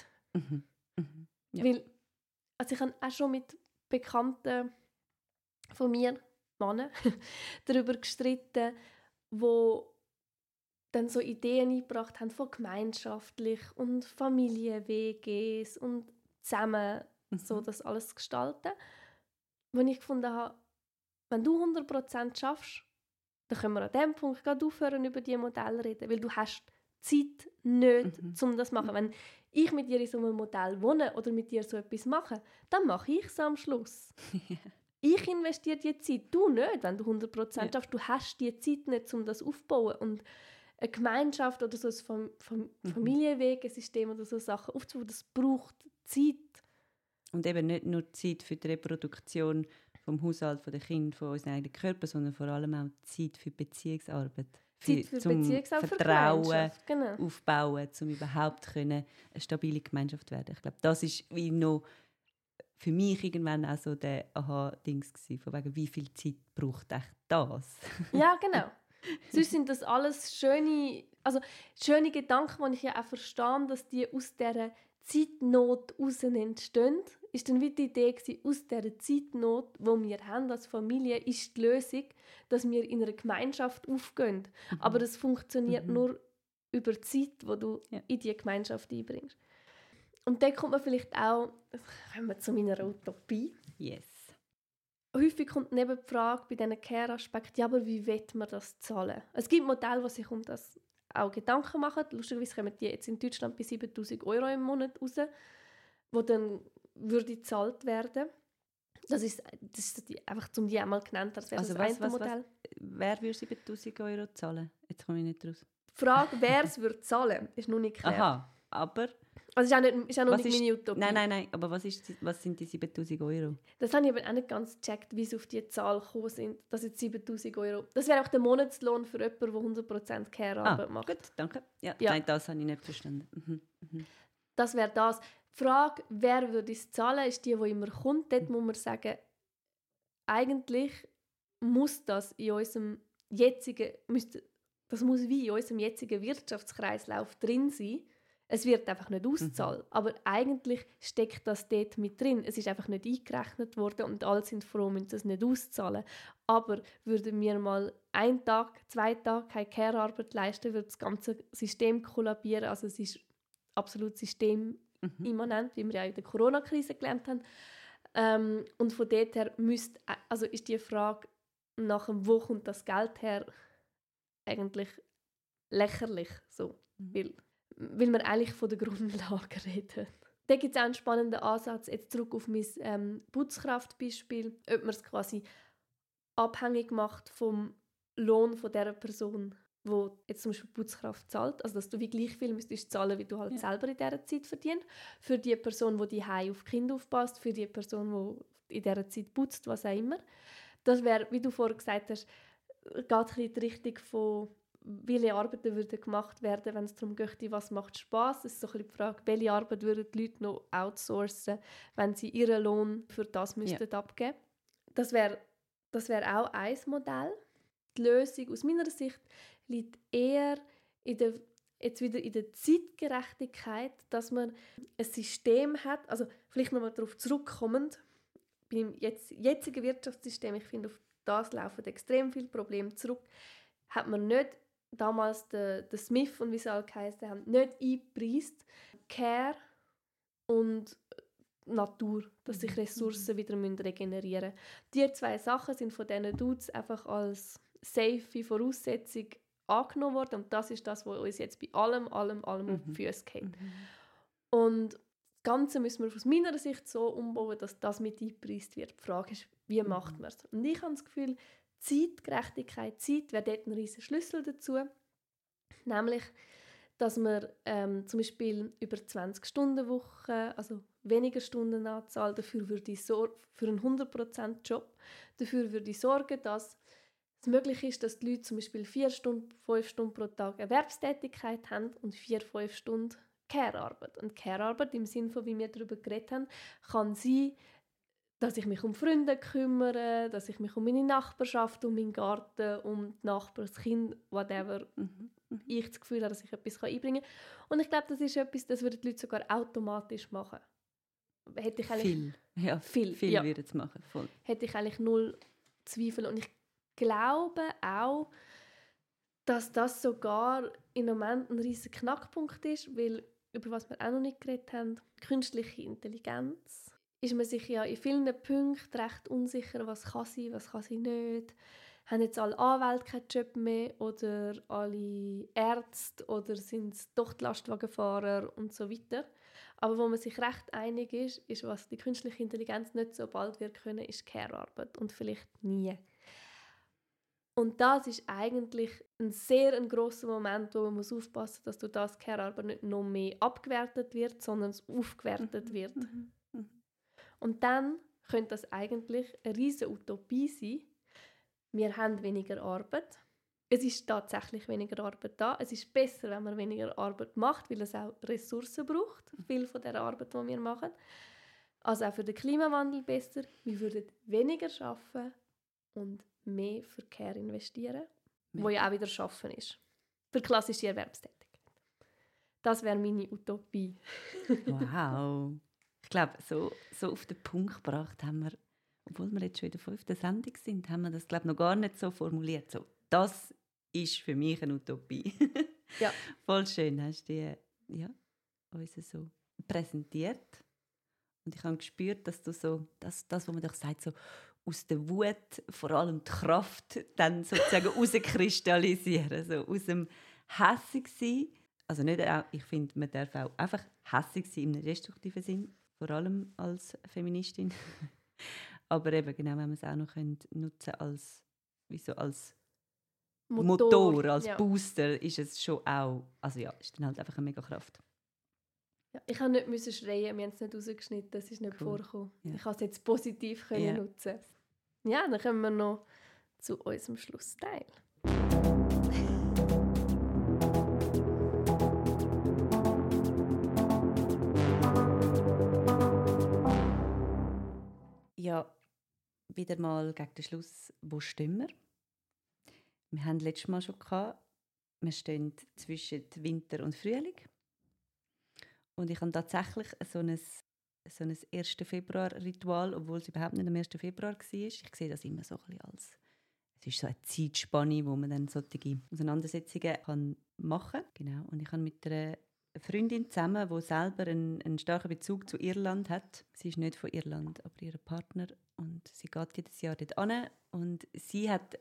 Ja. Weil, also ich habe auch schon mit Bekannten von mir, Männern, darüber gestritten, wo dann so Ideen eingebracht haben von gemeinschaftlich und Familien-WGs und zusammen so das alles gestalten. Wo ich gefunden habe, wenn du 100% schaffst, dann können wir an diesem Punkt gerade aufhören, über diese Modelle zu reden, weil du hast Zeit nicht, um das zu machen. Wenn ich mit dir in so einem Modell wohne oder mit dir so etwas mache, dann mache ich es am Schluss. Ich investiere die Zeit, du nicht, wenn du 100% schaffst. Du hast die Zeit nicht, um das aufzubauen. Und eine Gemeinschaft oder so ein Familienwegensystem oder so Sachen aufzubauen, das braucht Zeit. Und eben nicht nur Zeit für die Reproduktion vom Haushalt, von den Kindern, von unserem eigenen Körper, sondern vor allem auch Zeit für Beziehungsarbeit. Zeit für zum Beziehungsarbeit, Vertrauen genau. aufbauen, um überhaupt eine stabile Gemeinschaft zu werden. Ich glaube, das ist wie noch für mich irgendwann auch so der Aha-Dings gewesen, von wegen, wie viel Zeit braucht echt das? Ja, genau. Sonst sind das alles schöne Gedanken, die ich ja auch verstehe, dass die aus dieser Zeitnot heraus entstehen. Ist dann wieder die Idee gewesen, aus dieser Zeitnot, die wir haben als Familie, ist die Lösung, dass wir in einer Gemeinschaft aufgehen. Aber das funktioniert nur über die Zeit, die du in diese Gemeinschaft einbringst. Und dann kommt man vielleicht auch, kommen wir zu meiner Utopie. Yes. Häufig kommt neben die Frage bei diesen Care-Aspekten, ja, aber wie will man das zahlen? Es gibt Modelle, die sich um das auch Gedanken machen. Lustigerweise kommen die jetzt in Deutschland bei 7'000 € im Monat raus, wo dann würde gezahlt werden. Das ist einfach, um die einmal genannt, das wäre also das eine Modell. Wer würde 7'000 € zahlen? Jetzt komme ich nicht raus. Die Frage, wer es würde zahlen, ist noch nicht klar. Aha, aber Also ist auch noch Was nicht ist, meine Utopie. nein, aber was sind die 7'000 €? Das habe ich aber auch nicht ganz gecheckt, wie sie auf die Zahl gekommen sind. Das sind 7'000 €. Das wäre auch der Monatslohn für jemanden, der 100% Care-Arbeit macht. Gut, danke. Ja. Ja. Nein, das habe ich nicht verstanden. Das wäre das. Die Frage, wer würde es zahlen, ist die immer kommt. Dort muss man sagen, eigentlich muss das in unserem jetzigen, das muss wie in unserem jetzigen Wirtschaftskreislauf drin sein. Es wird einfach nicht ausgezahlt. Aber eigentlich steckt das dort mit drin. Es ist einfach nicht eingerechnet worden und alle sind froh, müssen es nicht auszahlen. Aber würden wir mal 1 Tag, 2 Tage keine Care-Arbeit leisten, würde das ganze System kollabieren. Also es ist absolut systemimmanent, wie wir ja in der Corona-Krise gelernt haben. Und von dort her ist die Frage nach dem, wo kommt das Geld her, eigentlich lächerlich. So. Weil wir eigentlich von der Grundlage reden. Da gibt es auch einen spannenden Ansatz, jetzt zurück auf mein Putzkraftbeispiel, ob man es quasi abhängig macht vom Lohn von der Person, die jetzt zum Beispiel Putzkraft zahlt. Also dass du wie gleich viel müsstest zahlen, wie du halt selber in dieser Zeit verdienst. Für die Person, die daheim auf die Kinder aufpasst, für die Person, die in dieser Zeit putzt, was auch immer. Das wäre, wie du vorhin gesagt hast, geht ein bisschen in die Richtung von welche Arbeiten würden gemacht werden, wenn es darum geht, was macht Spass. Es ist so ein bisschen die Frage, welche Arbeit würden die Leute noch outsourcen, wenn sie ihren Lohn für das müssten abgeben. Das wäre auch ein Modell. Die Lösung aus meiner Sicht liegt eher jetzt wieder in der Zeitgerechtigkeit, dass man ein System hat, also vielleicht nochmal darauf zurückkommend, beim jetzigen Wirtschaftssystem, ich finde, auf das laufen extrem viele Probleme zurück, hat man nicht damals der Smith und wie sie alle geheißen haben, nicht eingepreist, Care und Natur, dass sich Ressourcen wieder regenerieren müssen. Die 2 Sachen sind von diesen Dudes einfach als safe Voraussetzung angenommen worden und das ist das, was uns jetzt bei allem auf die Füße geht. Und das Ganze müssen wir aus meiner Sicht so umbauen, dass das mit eingepreist wird. Die Frage ist, wie macht man es? Und ich habe das Gefühl, Zeitgerechtigkeit, Zeit wäre dort ein riesiger Schlüssel dazu. Nämlich, dass man zum Beispiel über 20-Stunden-Woche, also weniger Stundenanzahl, dafür würde ich für einen 100%-Job, dafür würde ich sorgen, dass es möglich ist, dass die Leute zum Beispiel 4 Stunden, 5 Stunden pro Tag Erwerbstätigkeit haben und 4, 5 Stunden Care-Arbeit. Und Care-Arbeit im Sinne von, wie wir darüber geredet haben, kann sein, dass ich mich um Freunde kümmere, dass ich mich um meine Nachbarschaft, um meinen Garten, um die Nachbarn, das Kind, whatever, ich das Gefühl habe, dass ich etwas einbringen kann. Und ich glaube, das ist etwas, das würden die Leute sogar automatisch machen. Hätte ich eigentlich viel ja. würden es machen, voll. Hätte ich eigentlich 0 Zweifel. Und ich glaube auch, dass das sogar im Moment ein riesiger Knackpunkt ist, weil, über was wir auch noch nicht geredet haben, künstliche Intelligenz, ist man sich ja in vielen Punkten recht unsicher, was kann sie nicht. Haben jetzt alle Anwälte keinen Job mehr oder alle Ärzte oder sind es doch die Lastwagenfahrer und so weiter. Aber wo man sich recht einig ist, was die künstliche Intelligenz nicht so bald wird können, ist Care-Arbeit und vielleicht nie. Und das ist eigentlich ein sehr grosser Moment, wo man muss aufpassen muss, dass durch das Care-Arbeit nicht noch mehr abgewertet wird, sondern es aufgewertet wird. Und dann könnte das eigentlich eine riesige Utopie sein. Wir haben weniger Arbeit. Es ist tatsächlich weniger Arbeit da. Es ist besser, wenn man weniger Arbeit macht, weil es auch Ressourcen braucht, viel von der Arbeit, die wir machen. Also auch für den Klimawandel besser. Wir würden weniger arbeiten und mehr für Care investieren, wo ja auch wieder Schaffen ist. Für klassische Erwerbstätigkeit. Das wäre meine Utopie. Wow. Ich glaube, so auf den Punkt gebracht haben wir, obwohl wir jetzt schon in der 5. Sendung sind, haben wir das, glaube ich, noch gar nicht so formuliert. So, das ist für mich eine Utopie. Ja. Voll schön hast du uns so präsentiert. Und ich habe gespürt, dass du so, das was man doch sagt, so aus der Wut vor allem die Kraft dann sozusagen rauskristallisieren. So aus dem hässig sein. Also nicht, ich finde, man darf auch einfach hässig sein im destruktiven Sinn. Vor allem als Feministin. Aber eben genau, wenn man es auch noch nutzen als Motor, als Booster, ist es schon auch, also ja, ist dann halt einfach eine mega Kraft. Ja, ich musste nicht schreien, wir haben es nicht rausgeschnitten, das ist nicht vorgekommen. Ja. Ich konnte es jetzt positiv nutzen. Ja, dann kommen wir noch zu unserem Schlussteil. Ja, wieder mal gegen den Schluss, wo stehen wir? Wir haben letztes Mal schon gehabt, wir stehen zwischen Winter und Frühling. Und ich habe tatsächlich so ein 1. Februar-Ritual, obwohl es überhaupt nicht am 1. Februar war. Ich sehe das immer so ein bisschen als... Es ist so eine Zeitspanne, wo man dann solche Auseinandersetzungen machen kann. Genau. Und ich habe mit einer Freundin zusammen, die selber einen starken Bezug zu Irland hat. Sie ist nicht von Irland, aber ihr Partner. Und sie geht jedes Jahr dort hin. Und sie hat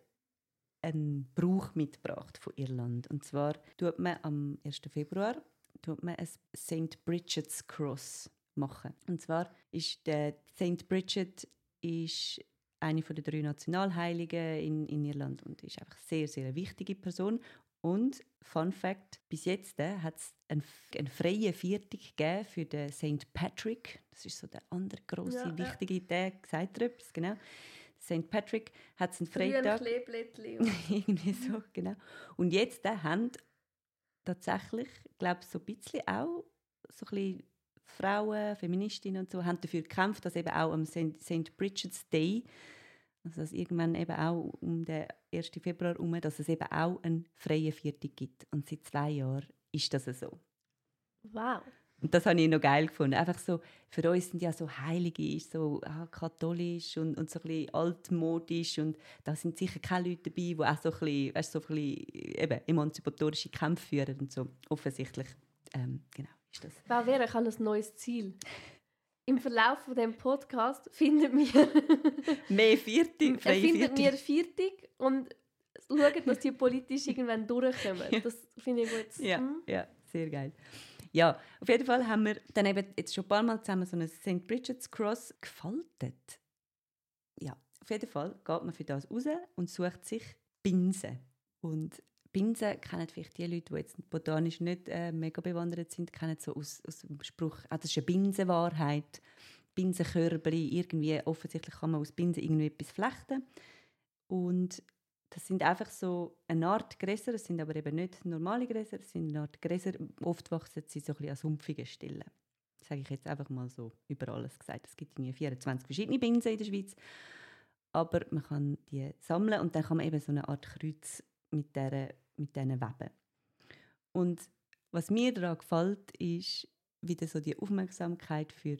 einen Brauch mitgebracht von Irland. Und zwar tut man am 1. Februar ein St. Bridget's Cross machen. Und zwar ist der St. Bridget ist eine der 3 Nationalheiligen in Irland und ist einfach sehr, sehr eine wichtige Person. Und, Fun Fact, bis jetzt hat es einen freien Viertag gegeben für den St. Patrick. Das ist so der andere grosse, wichtige Tag, sagt er etwas, genau. St. Patrick hat es einen Freitag. Irgendwie so, genau. Und jetzt haben tatsächlich, glaube ich, so ein bisschen auch so ein bisschen Frauen, Feministinnen und so, haben dafür gekämpft, dass eben auch am St. Bridget's Day, also dass irgendwann eben auch um den 1. Februar herum, dass es eben auch einen freien Viertag gibt. Und seit 2 Jahren ist das so. Wow. Und das habe ich noch geil gefunden. Einfach so, für uns sind ja so Heilige, so katholisch und so ein bisschen altmodisch. Und da sind sicher keine Leute dabei, die auch so ein bisschen, weißt, so ein bisschen eben, emanzipatorische Kämpfe führen und so. Offensichtlich, genau, ist das. Wow, Vera, ich habe ein neues Ziel. Im Verlauf von diesem Podcast findet mir mehr Viertag, freie findet mir Viertag und schaut, dass die politisch irgendwann durchkommen. Ja. Das finde ich gut. Ja, sehr geil. Ja, auf jeden Fall haben wir dann eben jetzt schon ein paar Mal zusammen so ein St. Bridget's Cross gefaltet. Ja, auf jeden Fall geht man für das raus und sucht sich Binsen. Und Binsen kennen vielleicht die Leute, die jetzt botanisch nicht mega bewandert sind, kennen so aus dem Spruch, das ist eine Binsenwahrheit, Binsenkörbli, irgendwie offensichtlich kann man aus Binsen irgendwie etwas flechten. Und das sind einfach so eine Art Gräser, das sind aber eben nicht normale Gräser, das sind eine Art Gräser, oft wachsen sie so ein bisschen an sumpfigen Stellen. Das sage ich jetzt einfach mal so über alles gesagt. Es gibt irgendwie 24 verschiedene Binsen in der Schweiz, aber man kann die sammeln und dann kann man eben so eine Art Kreuz mit diesen weben. Und was mir daran gefällt, ist wieder so die Aufmerksamkeit für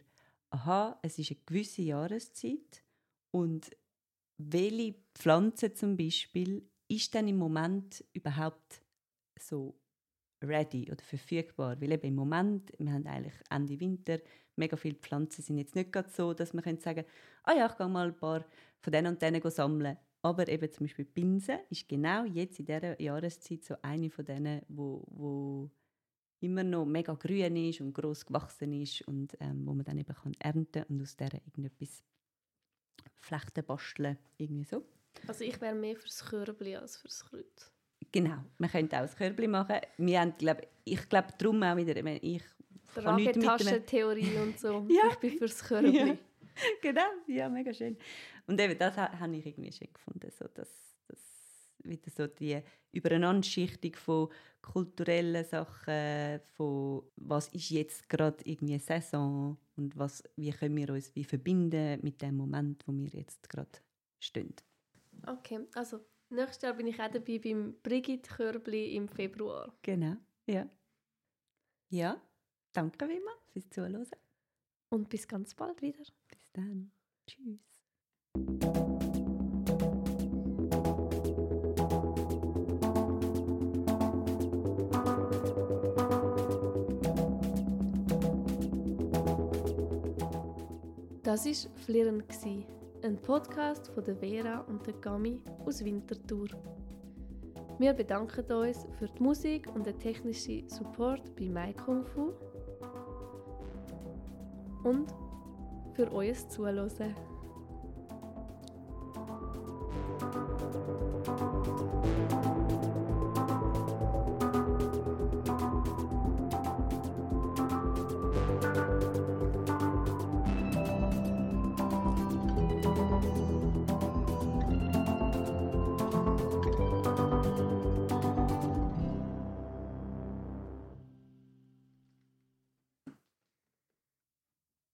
es ist eine gewisse Jahreszeit und welche Pflanze zum Beispiel ist dann im Moment überhaupt so ready oder verfügbar? Weil eben im Moment, wir haben eigentlich Ende Winter, mega viele Pflanzen sind jetzt nicht gerade so, dass man sagen könnte, ich gehe mal ein paar von denen und denen sammeln. Aber eben zum Beispiel Binsen ist genau jetzt in dieser Jahreszeit so eine von denen, wo immer noch mega grün ist und gross gewachsen ist und wo man dann eben ernten kann und aus der irgendetwas Flechten basteln, irgendwie so. Also ich wäre mehr fürs Körbli als fürs Kreuz. Genau, man könnte auch das Körbli machen. Ich glaube darum auch wieder, ich Tragetaschentheorie und so. Ja. Ich bin fürs Körbli. Ja. Genau, ja, mega schön. Und eben das habe ich irgendwie schön gefunden, so dass wieder so die Übereinanderschichtung von kulturellen Sachen, von was ist jetzt gerade irgendwie Saison und wie können wir uns verbinden mit dem Moment, wo wir jetzt gerade stehen. Okay, also nächstes Jahr bin ich auch dabei beim Brigitte-Körbli im Februar. Genau, ja. Ja, danke wie immer fürs Zuhören. Und bis ganz bald wieder. Bis dann. Tschüss. Das war «Flirren», ein Podcast von der Vera und der Gami aus Winterthur. Wir bedanken uns für die Musik und den technischen Support bei MyKungFu und für euer Zuhören.